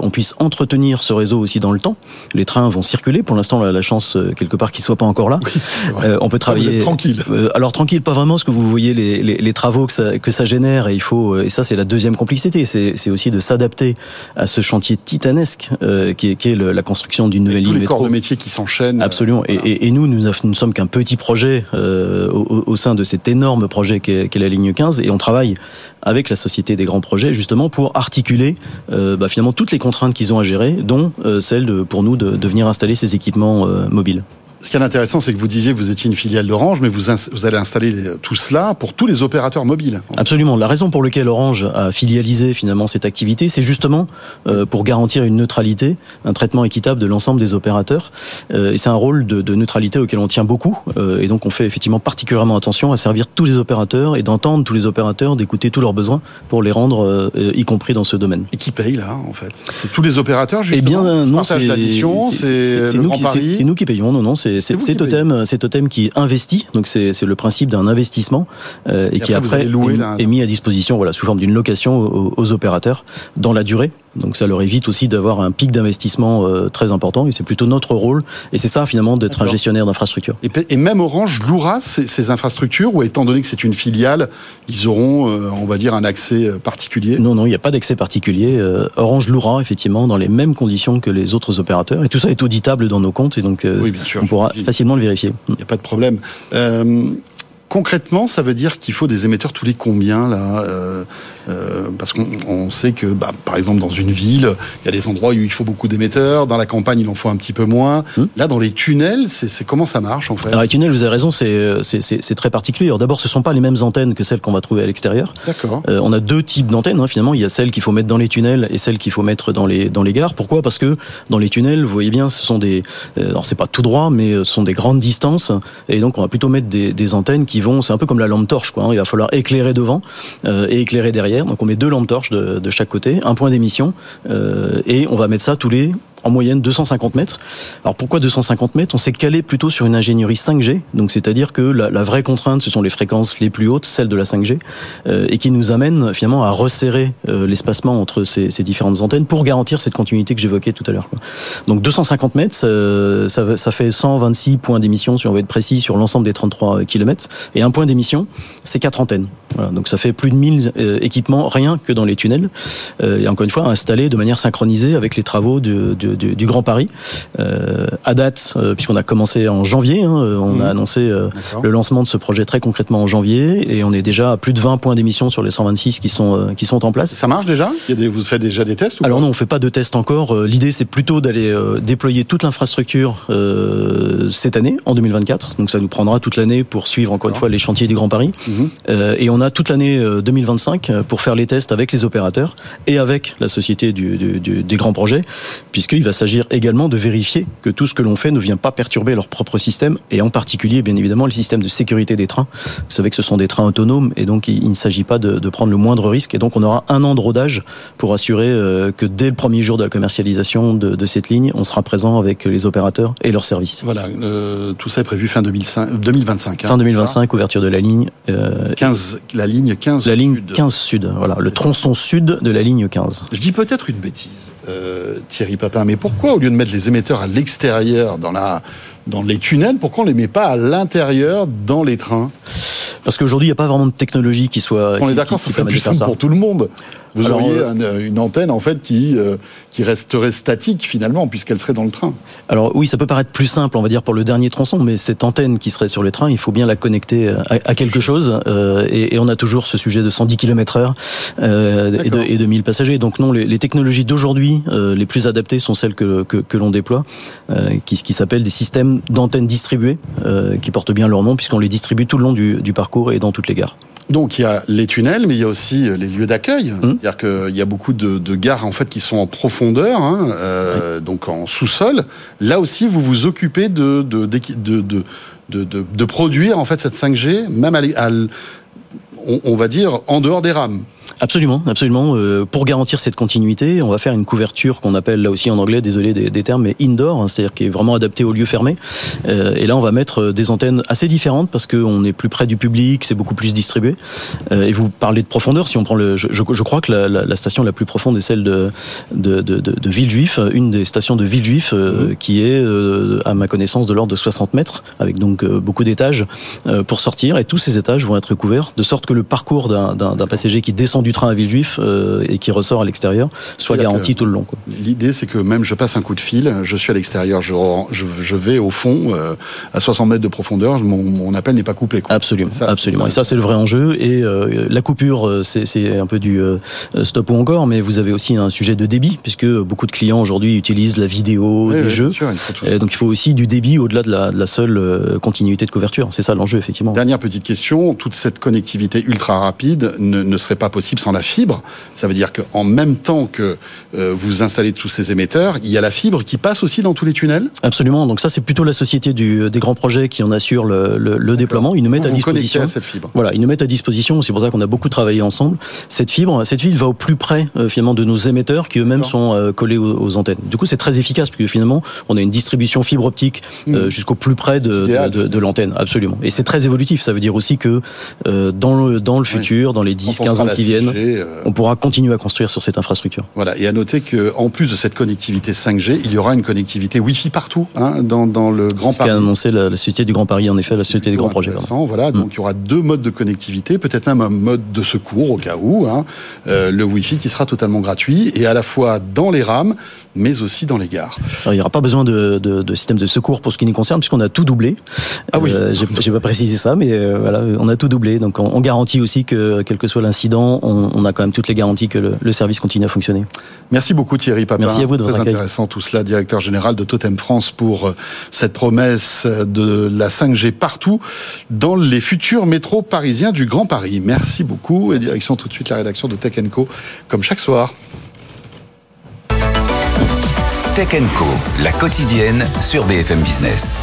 on puisse entretenir ce réseau aussi dans le temps. Les trains vont circuler. Pour l'instant, on a la chance quelque part qu'ils soient pas encore là. Oui, on peut travailler. Vous êtes tranquille. Alors tranquille, pas vraiment, parce que vous voyez les travaux que ça génère, et et ça c'est la deuxième complexité, c'est aussi de s'adapter à ce chantier titanesque qui est la construction d'une nouvelle ligne métro. Tous les corps de métier qui s'enchaînent. Absolument. Voilà. Et nous ne sommes qu'un petit projet au sein de cet énorme projet qu'est la ligne 15, et on travaille avec la Société des grands projets justement pour articuler finalement toutes les contraintes qu'ils ont à gérer, dont celle pour nous de venir installer ces équipements mobiles. Ce qui est intéressant, c'est que vous disiez que vous étiez une filiale d'Orange, mais vous allez installer tout cela pour tous les opérateurs mobiles. Absolument. La raison pour laquelle Orange a filialisé finalement cette activité, c'est justement pour garantir une neutralité, un traitement équitable de l'ensemble des opérateurs. Et c'est un rôle de neutralité auquel on tient beaucoup. Et donc on fait effectivement particulièrement attention à servir tous les opérateurs et d'entendre tous les opérateurs, d'écouter tous leurs besoins pour les rendre, y compris dans ce totem. Et qui paye là, en fait? C'est tous les opérateurs, justement? Eh bien, non, c'est nous qui payons. Non, c'est Totem qui investit, donc c'est le principe d'un investissement et qui après est mis à disposition sous forme d'une location aux opérateurs dans la durée. Donc ça leur évite aussi d'avoir un pic d'investissement très important, et c'est plutôt notre rôle, et c'est ça finalement d'être un gestionnaire d'infrastructures. Et même Orange louera ces infrastructures, ou étant donné que c'est une filiale, ils auront, on va dire, un accès particulier? Non, il n'y a pas d'accès particulier. Orange louera effectivement dans les mêmes conditions que les autres opérateurs, et tout ça est auditable dans nos comptes, et donc oui, bien sûr, on pourra facilement le vérifier. Il n'y a pas de problème. Concrètement, ça veut dire qu'il faut des émetteurs tous les combien là parce qu'on sait que, par exemple, dans une ville, il y a des endroits où il faut beaucoup d'émetteurs. Dans la campagne, il en faut un petit peu moins. Là, dans les tunnels, c'est comment ça marche en fait? Alors les tunnels, vous avez raison, c'est très particulier. Alors, d'abord, ce sont pas les mêmes antennes que celles qu'on va trouver à l'extérieur. D'accord. On a deux types d'antennes finalement. Il y a celles qu'il faut mettre dans les tunnels et celles qu'il faut mettre dans les gares. Pourquoi? Parce que dans les tunnels, vous voyez bien, ce sont alors c'est pas tout droit, mais ce sont des grandes distances, et donc on va plutôt mettre des antennes qui vont, c'est un peu comme la lampe torche, quoi. Il va falloir éclairer devant et éclairer derrière. Donc on met deux lampes torches de chaque côté, un point d'émission, et on va mettre ça en moyenne 250 mètres. Alors pourquoi 250 mètres? On s'est calé plutôt sur une ingénierie 5G, donc c'est-à-dire que la vraie contrainte, ce sont les fréquences les plus hautes, celles de la 5G, et qui nous amènent finalement à resserrer l'espacement entre ces différentes antennes pour garantir cette continuité que j'évoquais tout à l'heure. Donc 250 mètres, ça fait 126 points d'émission, si on veut être précis, sur l'ensemble des 33 km, et un point d'émission, c'est 4 antennes. Voilà, donc ça fait plus de 1000 équipements rien que dans les tunnels, et encore une fois installés de manière synchronisée avec les travaux du Grand Paris. À date, puisqu'on a commencé en janvier, on a annoncé le lancement de ce projet très concrètement en janvier, et on est déjà à plus de 20 points d'émission sur les 126 qui sont en place. Ça marche déjà? Vous faites déjà des tests ou Alors non, on fait pas de tests encore. L'idée, c'est plutôt d'aller déployer toute l'infrastructure cette année, en 2024. Donc ça nous prendra toute l'année pour suivre encore une fois les chantiers du Grand Paris. Et on a toute l'année 2025 pour faire les tests avec les opérateurs et avec la société des grands projets, puisqu'il va s'agir également de vérifier que tout ce que l'on fait ne vient pas perturber leur propre système, et en particulier, bien évidemment, le système de sécurité des trains. Vous savez que ce sont des trains autonomes, et donc il ne s'agit pas de prendre le moindre risque, et donc on aura un an de rodage pour assurer que dès le premier jour de la commercialisation de cette ligne, on sera présent avec les opérateurs et leurs services. Voilà, tout ça est prévu fin 2025. Fin 2025, ouverture de la ligne. La ligne 15 La ligne sud. 15 sud, voilà, le tronçon sud de la ligne 15. Je dis peut-être une bêtise, Thierry Papin, mais pourquoi, au lieu de mettre les émetteurs à l'extérieur dans les tunnels, pourquoi on les met pas à l'intérieur dans les trains? Parce qu'aujourd'hui, il n'y a pas vraiment de technologie qui soit... On est d'accord, ça serait plus simple pour tout le monde. Vous auriez une antenne en fait qui resterait statique finalement, puisqu'elle serait dans le train. Alors oui, ça peut paraître plus simple, on va dire, pour le dernier tronçon, mais cette antenne qui serait sur les trains, il faut bien la connecter à quelque chose, et on a toujours ce sujet de 110 km/h et de 1000 passagers. Donc non, les technologies d'aujourd'hui les plus adaptées sont celles que l'on déploie, qui s'appellent des systèmes d'antennes distribuées, qui portent bien leur nom, puisqu'on les distribue tout le long du parcours et dans toutes les gares. Donc il y a les tunnels, mais il y a aussi les lieux d'accueil. C'est-à-dire qu'il y a beaucoup de gares en fait qui sont en profondeur, donc en sous-sol. Là aussi, vous vous occupez de produire en fait cette 5G, même on va dire en dehors des rames. Absolument. Pour garantir cette continuité, on va faire une couverture qu'on appelle là aussi en anglais, désolé des termes, mais indoor, c'est-à-dire qui est vraiment adaptée aux lieux fermés. Et là, on va mettre des antennes assez différentes parce qu'on est plus près du public, c'est beaucoup plus distribué. Et vous parlez de profondeur. Si on prend je crois que la station la plus profonde est celle de Villejuif, une des stations de Villejuif, qui est à ma connaissance de l'ordre de 60 mètres, avec donc beaucoup d'étages pour sortir. Et tous ces étages vont être couverts, de sorte que le parcours d'un passager qui descend du train à Villejuif et qui ressort à l'extérieur soit garanti tout le long. L'idée, c'est que même je passe un coup de fil, je suis à l'extérieur, je vais au fond, à 60 mètres de profondeur, mon appel n'est pas coupé. Absolument. Et ça, c'est le vrai enjeu. Et la coupure, c'est un peu du stop ou encore, mais vous avez aussi un sujet de débit, puisque beaucoup de clients aujourd'hui utilisent la vidéo, des jeux. Sûr, donc il faut aussi du débit au-delà de la seule continuité de couverture. C'est ça l'enjeu, effectivement. Dernière petite question, toute cette connectivité ultra rapide ne serait pas possible sans la fibre. Ça veut dire qu'en même temps que vous installez tous ces émetteurs, il y a la fibre qui passe aussi dans tous les tunnels ? Absolument. Donc ça, c'est plutôt la société des grands projets qui en assure le déploiement. Ils nous mettent à disposition. À cette fibre. Voilà, ils nous mettent à disposition. C'est pour ça qu'on a beaucoup travaillé ensemble. Cette fibre va au plus près finalement de nos émetteurs qui eux-mêmes sont collés aux antennes. Du coup, c'est très efficace puisque finalement, on a une distribution fibre optique jusqu'au plus près de l'antenne. Absolument. Et c'est très évolutif. Ça veut dire aussi que dans le futur, dans les 10-15 ans qui viennent, on pourra continuer à construire sur cette infrastructure. Voilà. Et à noter qu'en plus de cette connectivité 5G, il y aura une connectivité Wi-Fi partout, dans le Grand Paris. C'est ce qu'a annoncé la Société du Grand Paris, en effet, la Société des Grands Projets. Voilà. Donc il y aura 2 modes de connectivité, peut-être même un mode de secours au cas où, le Wi-Fi qui sera totalement gratuit et à la fois dans les rames, mais aussi dans les gares. Alors, il n'y aura pas besoin de système de secours pour ce qui nous concerne, puisqu'on a tout doublé. Ah oui. J'ai pas précisé ça, mais voilà, on a tout doublé. Donc on garantit aussi que, quel que soit l'incident, on a quand même toutes les garanties que le service continue à fonctionner. Merci beaucoup Thierry Papin. Merci à vous de votre accueil. Très accueil. intéressant tout cela, directeur général de Totem France, pour cette promesse de la 5G partout dans les futurs métros parisiens du Grand Paris. Merci beaucoup. Et direction tout de suite la rédaction de Tech & Co, comme chaque soir. Tech & Co, la quotidienne sur BFM Business.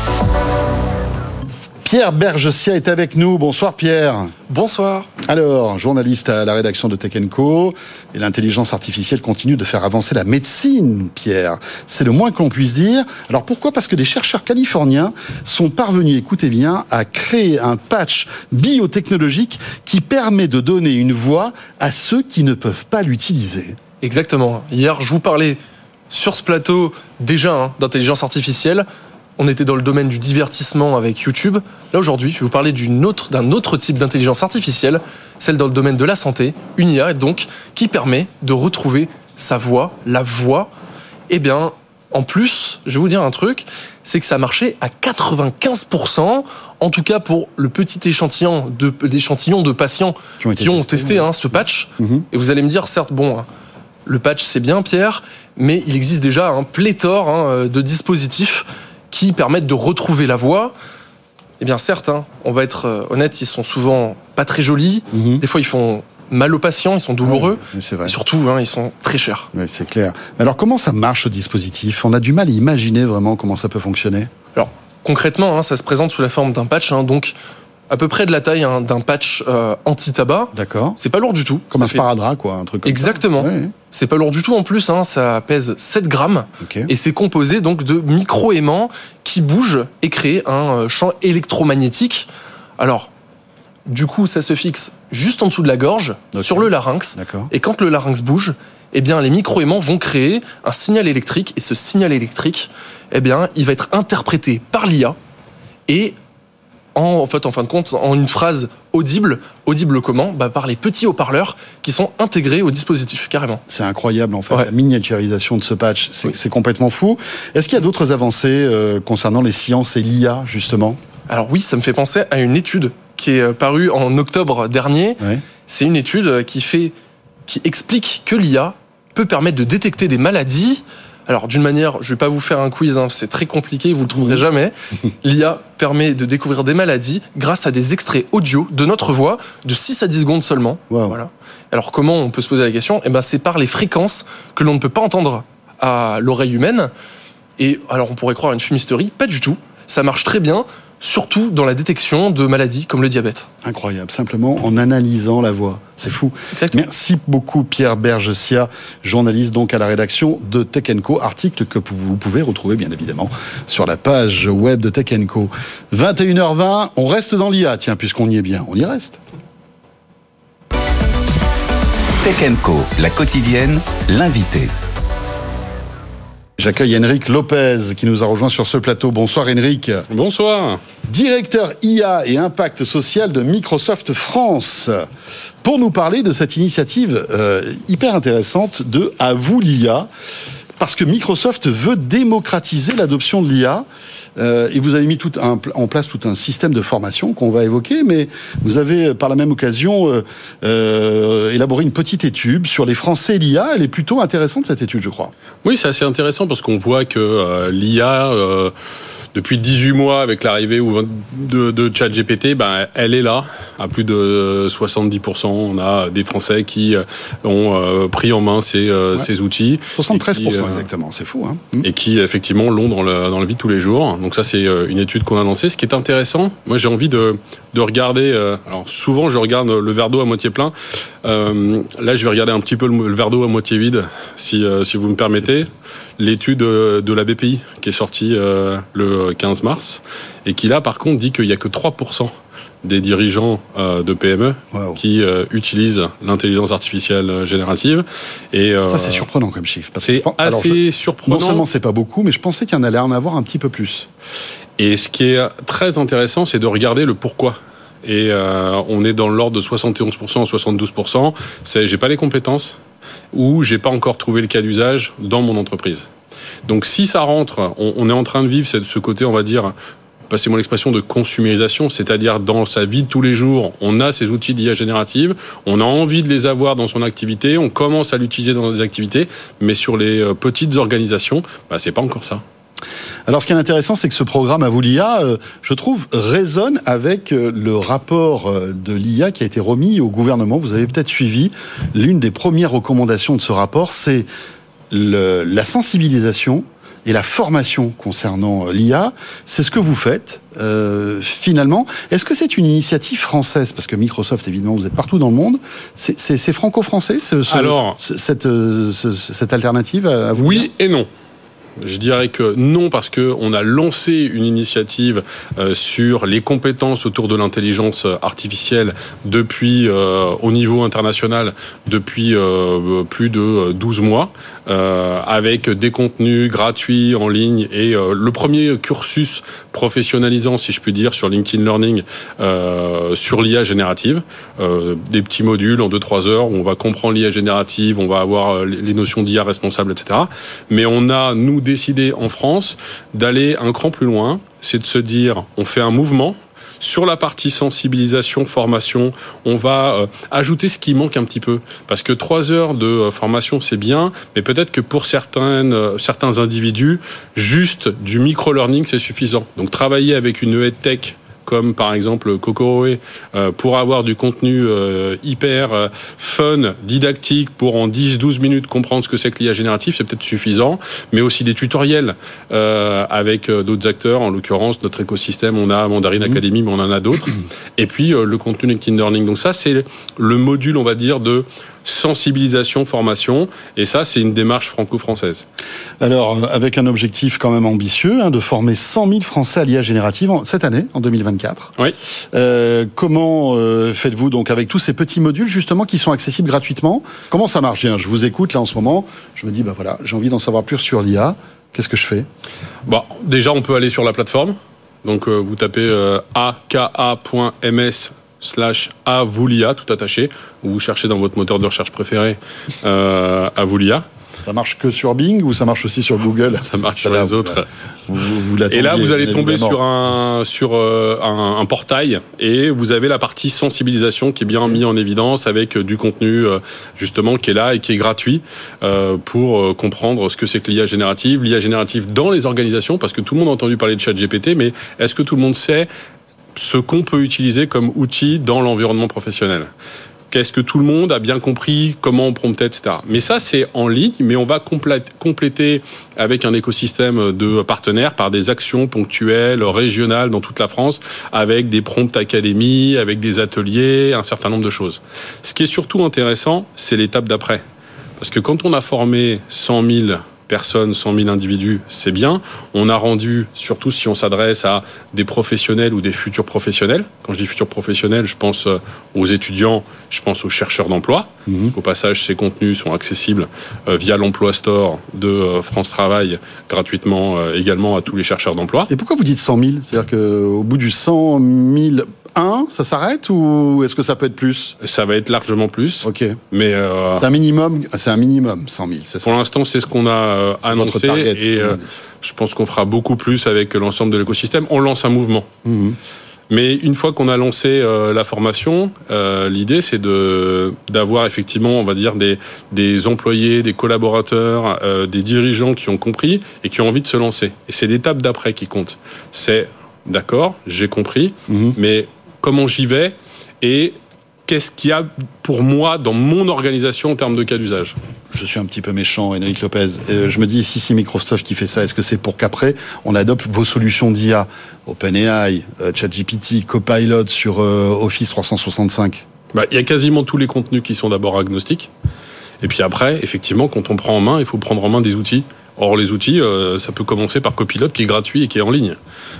Pierre Bergesia est avec nous. Bonsoir Pierre. Bonsoir. Alors, journaliste à la rédaction de Tech & Co, et l'intelligence artificielle continue de faire avancer la médecine, Pierre. C'est le moins que l'on puisse dire. Alors pourquoi ? Parce que des chercheurs californiens sont parvenus, écoutez bien, à créer un patch biotechnologique qui permet de donner une voix à ceux qui ne peuvent pas l'utiliser. Exactement. Hier, je vous parlais sur ce plateau déjà d'intelligence artificielle. On était dans le domaine du divertissement avec YouTube. Là, aujourd'hui, je vais vous parler d'un autre type d'intelligence artificielle, celle dans le domaine de la santé, une IA, donc, qui permet de retrouver sa voix, la voix. Eh bien, en plus, je vais vous dire un truc, c'est que ça marchait à 95%, en tout cas pour le petit échantillon de patients qui ont testé ce patch. Et vous allez me dire, certes, le patch, c'est bien, Pierre, mais il existe déjà un pléthore de dispositifs qui permettent de retrouver la voix. Eh bien, certes, on va être honnête, ils sont souvent pas très jolis. Des fois, ils font mal aux patients, ils sont douloureux. C'est vrai. Et surtout, ils sont très chers. Oui, c'est clair. Mais alors, comment ça marche, ce dispositif ? On a du mal à imaginer vraiment comment ça peut fonctionner. Alors, concrètement, ça se présente sous la forme d'un patch, donc à peu près de la taille d'un patch anti-tabac. D'accord. C'est pas lourd du tout. Comme un sparadrap, quoi, un truc comme Exactement. ça. Ouais. C'est pas lourd du tout en plus, ça pèse 7 grammes. Okay. Et c'est composé donc de micro-aimants qui bougent et créent un champ électromagnétique. Alors, du coup, ça se fixe juste en dessous de la gorge, sur le larynx. D'accord. Et quand le larynx bouge, eh bien, les micro-aimants vont créer un signal électrique. Et ce signal électrique, eh bien, il va être interprété par l'IA et en fin de compte, en une phrase audible comment ? Par les petits haut-parleurs qui sont intégrés au dispositif, carrément. C'est incroyable, en fait, la miniaturisation de ce patch, c'est complètement fou. Est-ce qu'il y a d'autres avancées concernant les sciences et l'IA, justement ? Alors oui, ça me fait penser à une étude qui est parue en octobre dernier. Ouais. C'est une étude qui explique que l'IA peut permettre de détecter des maladies. Alors, d'une manière, je ne vais pas vous faire un quiz, c'est très compliqué, vous ne le trouverez jamais. L'IA permet de découvrir des maladies grâce à des extraits audio de notre voix de 6 à 10 secondes seulement. Wow. Voilà. Alors, comment on peut se poser la question ? C'est par les fréquences que l'on ne peut pas entendre à l'oreille humaine. Et alors, on pourrait croire à une fumisterie, pas du tout. Ça marche très bien surtout dans la détection de maladies comme le diabète. Incroyable, simplement en analysant la voix. C'est fou. Exactement. Merci beaucoup Pierre Bergesia, journaliste donc à la rédaction de Tech & Co, article que vous pouvez retrouver bien évidemment sur la page web de Tech & Co. 21h20, on reste dans l'IA, tiens, puisqu'on y est bien, on y reste. Tech & Co, la quotidienne, l'invité. J'accueille Henrik Lopez qui nous a rejoint sur ce plateau. Bonsoir Henrik. Bonsoir. Directeur IA et impact social de Microsoft France. Pour nous parler de cette initiative hyper intéressante de À vous l'IA. Parce que Microsoft veut démocratiser l'adoption de l'IA. Et vous avez mis en place tout un système de formation qu'on va évoquer, mais vous avez par la même occasion élaboré une petite étude sur les Français et l'IA. Elle est plutôt intéressante cette étude, je crois. Oui, c'est assez intéressant parce qu'on voit que l'IA... depuis 18 mois, avec l'arrivée de ChatGPT, elle est là, à plus de 70%. On a des Français qui ont pris en main ces outils. 73% exactement, c'est fou. Hein. Et qui, effectivement, l'ont dans la vie de tous les jours. Donc ça, c'est une étude qu'on a lancée. Ce qui est intéressant, moi j'ai envie de regarder... alors souvent, je regarde le verre d'eau à moitié plein. Là, je vais regarder un petit peu le verre d'eau à moitié vide, si vous me permettez. L'étude de la BPI qui est sortie le 15 mars et qui là par contre dit qu'il n'y a que 3% des dirigeants de PME qui utilisent l'intelligence artificielle générative. Et ça c'est surprenant comme chiffre. Parce c'est assez surprenant. Non seulement c'est pas beaucoup, mais je pensais qu'il y en allait en avoir un petit peu plus. Et ce qui est très intéressant, c'est de regarder le pourquoi. Et on est dans l'ordre de 71%, 72%. C'est j'ai pas les compétences ou j'ai pas encore trouvé le cas d'usage dans mon entreprise. Donc si ça rentre, on est en train de vivre ce côté, on va dire, passez-moi l'expression de consumérisation, c'est-à-dire dans sa vie de tous les jours, on a ces outils d'IA générative, on a envie de les avoir dans son activité, on commence à l'utiliser dans des activités, mais sur les petites organisations, c'est pas encore ça. Alors, ce qui est intéressant, c'est que ce programme À vous l'IA, je trouve, résonne avec le rapport de l'IA qui a été remis au gouvernement. Vous avez peut-être suivi l'une des premières recommandations de ce rapport, c'est la sensibilisation et la formation concernant l'IA. C'est ce que vous faites, finalement. Est-ce que c'est une initiative française ? Parce que Microsoft, évidemment, vous êtes partout dans le monde. C'est franco-français, cette alternative à vous ? Oui et non. Je dirais que non, parce que on a lancé une initiative sur les compétences autour de l'intelligence artificielle depuis au niveau international depuis plus de 12 mois, avec des contenus gratuits en ligne et le premier cursus professionnalisant, si je puis dire, sur LinkedIn Learning sur l'IA générative, des petits modules en 2-3 heures où on va comprendre l'IA générative, on va avoir les notions d'IA responsable, etc. Mais on a, nous, décidé en France d'aller un cran plus loin, c'est de se dire, on fait un mouvement sur la partie sensibilisation, formation, on va ajouter ce qui manque un petit peu. Parce que 3 heures de formation, c'est bien, mais peut-être que pour certains individus, juste du micro-learning, c'est suffisant. Donc travailler avec une EdTech comme par exemple Kokoroé, pour avoir du contenu hyper fun, didactique, pour en 10-12 minutes comprendre ce que c'est que l'IA générative, c'est peut-être suffisant, mais aussi des tutoriels avec d'autres acteurs, en l'occurrence notre écosystème, on a Mandarin Academy, mais on en a d'autres, et puis le contenu LinkedIn Learning. Donc ça, c'est le module, on va dire, de sensibilisation, formation, et ça, c'est une démarche franco-française. Alors, avec un objectif quand même ambitieux, de former 100 000 Français à l'IA générative cette année, en 2024. Oui. Comment faites-vous donc avec tous ces petits modules, justement, qui sont accessibles gratuitement ? Comment ça marche ? Je vous écoute, là, en ce moment, je me dis, voilà, j'ai envie d'en savoir plus sur l'IA, qu'est-ce que je fais ? Déjà, on peut aller sur la plateforme, donc vous tapez aka.ms/avoulia, tout attaché, ou vous cherchez dans votre moteur de recherche préféré Avoulia. Ça marche que sur Bing ou ça marche aussi sur Google ? Ça marche sur les autres. Et là, vous allez tomber sur un portail et vous avez la partie sensibilisation qui est bien mis en évidence avec du contenu justement qui est là et qui est gratuit pour comprendre ce que c'est que l'IA générative dans les organisations, parce que tout le monde a entendu parler de ChatGPT, mais est-ce que tout le monde sait ce qu'on peut utiliser comme outil dans l'environnement professionnel ? Qu'est-ce que tout le monde a bien compris, comment on promptait, etc. Mais ça, c'est en ligne, mais on va compléter avec un écosystème de partenaires par des actions ponctuelles, régionales dans toute la France, avec des prompt academy, avec des ateliers, un certain nombre de choses. Ce qui est surtout intéressant, c'est l'étape d'après. Parce que quand on a formé 100 000 personnes, 100 000 individus, c'est bien. On a rendu, surtout si on s'adresse à des professionnels ou des futurs professionnels. Quand je dis futurs professionnels, je pense aux étudiants, je pense aux chercheurs d'emploi. Au passage, ces contenus sont accessibles via l'Emploi Store de France Travail, gratuitement également à tous les chercheurs d'emploi. Et pourquoi vous dites 100 000 ? C'est-à-dire qu'au bout du 100 000... ça s'arrête ou est-ce que ça peut être plus ? Ça va être largement plus. Ok. Mais c'est un minimum, 100 000, c'est ça. Pour l'instant, c'est ce qu'on a annoncé target, et je pense qu'on fera beaucoup plus avec l'ensemble de l'écosystème. On lance un mouvement. Mais une fois qu'on a lancé la formation, l'idée c'est d'avoir effectivement, on va dire, des employés, des collaborateurs, des dirigeants qui ont compris et qui ont envie de se lancer. Et c'est l'étape d'après qui compte. C'est d'accord, j'ai compris, mais comment j'y vais et qu'est-ce qu'il y a pour moi dans mon organisation en termes de cas d'usage ? Je suis un petit peu méchant, Enric Lopez. Je me dis, si c'est Microsoft qui fait ça, est-ce que c'est pour qu'après, on adopte vos solutions d'IA, OpenAI, ChatGPT, Copilot sur Office 365 ? Il y a quasiment tous les contenus qui sont d'abord agnostiques. Et puis après, effectivement, quand on prend en main, il faut prendre en main des outils. Or, les outils, ça peut commencer par Copilot, qui est gratuit et qui est en ligne.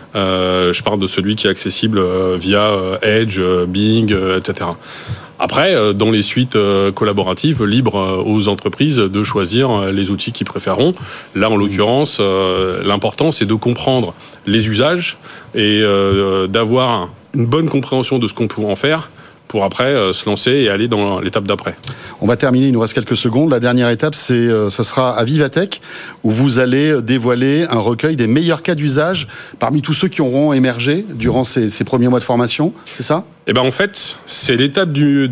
Je parle de celui qui est accessible via Edge, Bing, etc. Après, dans les suites collaboratives, libres aux entreprises de choisir les outils qu'ils préféreront. Là, en l'occurrence, l'important, c'est de comprendre les usages et d'avoir une bonne compréhension de ce qu'on peut en faire pour après se lancer et aller dans l'étape d'après. On va terminer, il nous reste quelques secondes. La dernière étape, ça sera à Vivatech, où vous allez dévoiler un recueil des meilleurs cas d'usage parmi tous ceux qui auront émergé durant ces premiers mois de formation, c'est ça ? En fait, c'est l'étape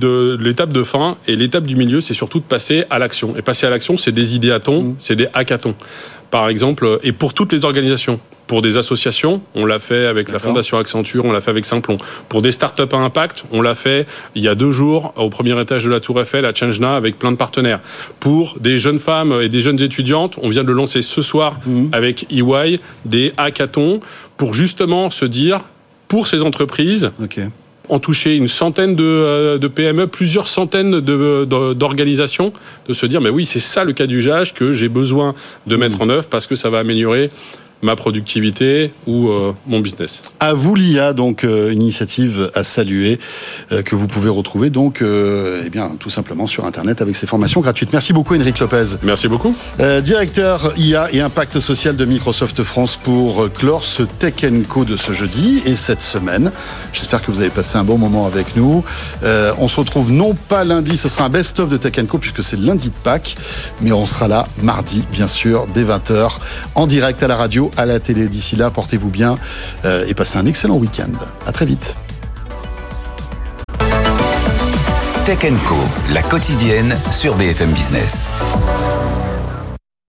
de fin, et l'étape du milieu, c'est surtout de passer à l'action. Et passer à l'action, c'est des idéatons, c'est des hackathons. Par exemple, et pour toutes les organisations. Pour des associations, on l'a fait avec la Fondation Accenture, on l'a fait avec Simplon. Pour des startups à impact, on l'a fait il y a 2 jours au premier étage de la Tour Eiffel à Changena avec plein de partenaires. Pour des jeunes femmes et des jeunes étudiantes, on vient de le lancer ce soir avec EY, des hackathons pour justement se dire, pour ces entreprises, en toucher une centaine de PME, plusieurs centaines d'organisations, de se dire, mais oui, c'est ça le cas d'usage que j'ai besoin de mettre en œuvre parce que ça va améliorer ma productivité ou mon business. À vous l'IA, donc une initiative à saluer que vous pouvez retrouver donc tout simplement sur Internet avec ces formations gratuites. Merci beaucoup Enric Lopez. Merci beaucoup. Directeur IA et impact social de Microsoft France pour clore ce Tech & Co de ce jeudi et cette semaine. J'espère que vous avez passé un bon moment avec nous. On se retrouve non pas lundi, ce sera un best-of de Tech & Co puisque c'est lundi de Pâques, mais on sera là mardi bien sûr dès 20h en direct à la radio, à la télé. D'ici là, portez-vous bien et passez un excellent week-end. À très vite. Tech & Co, la quotidienne sur BFM Business.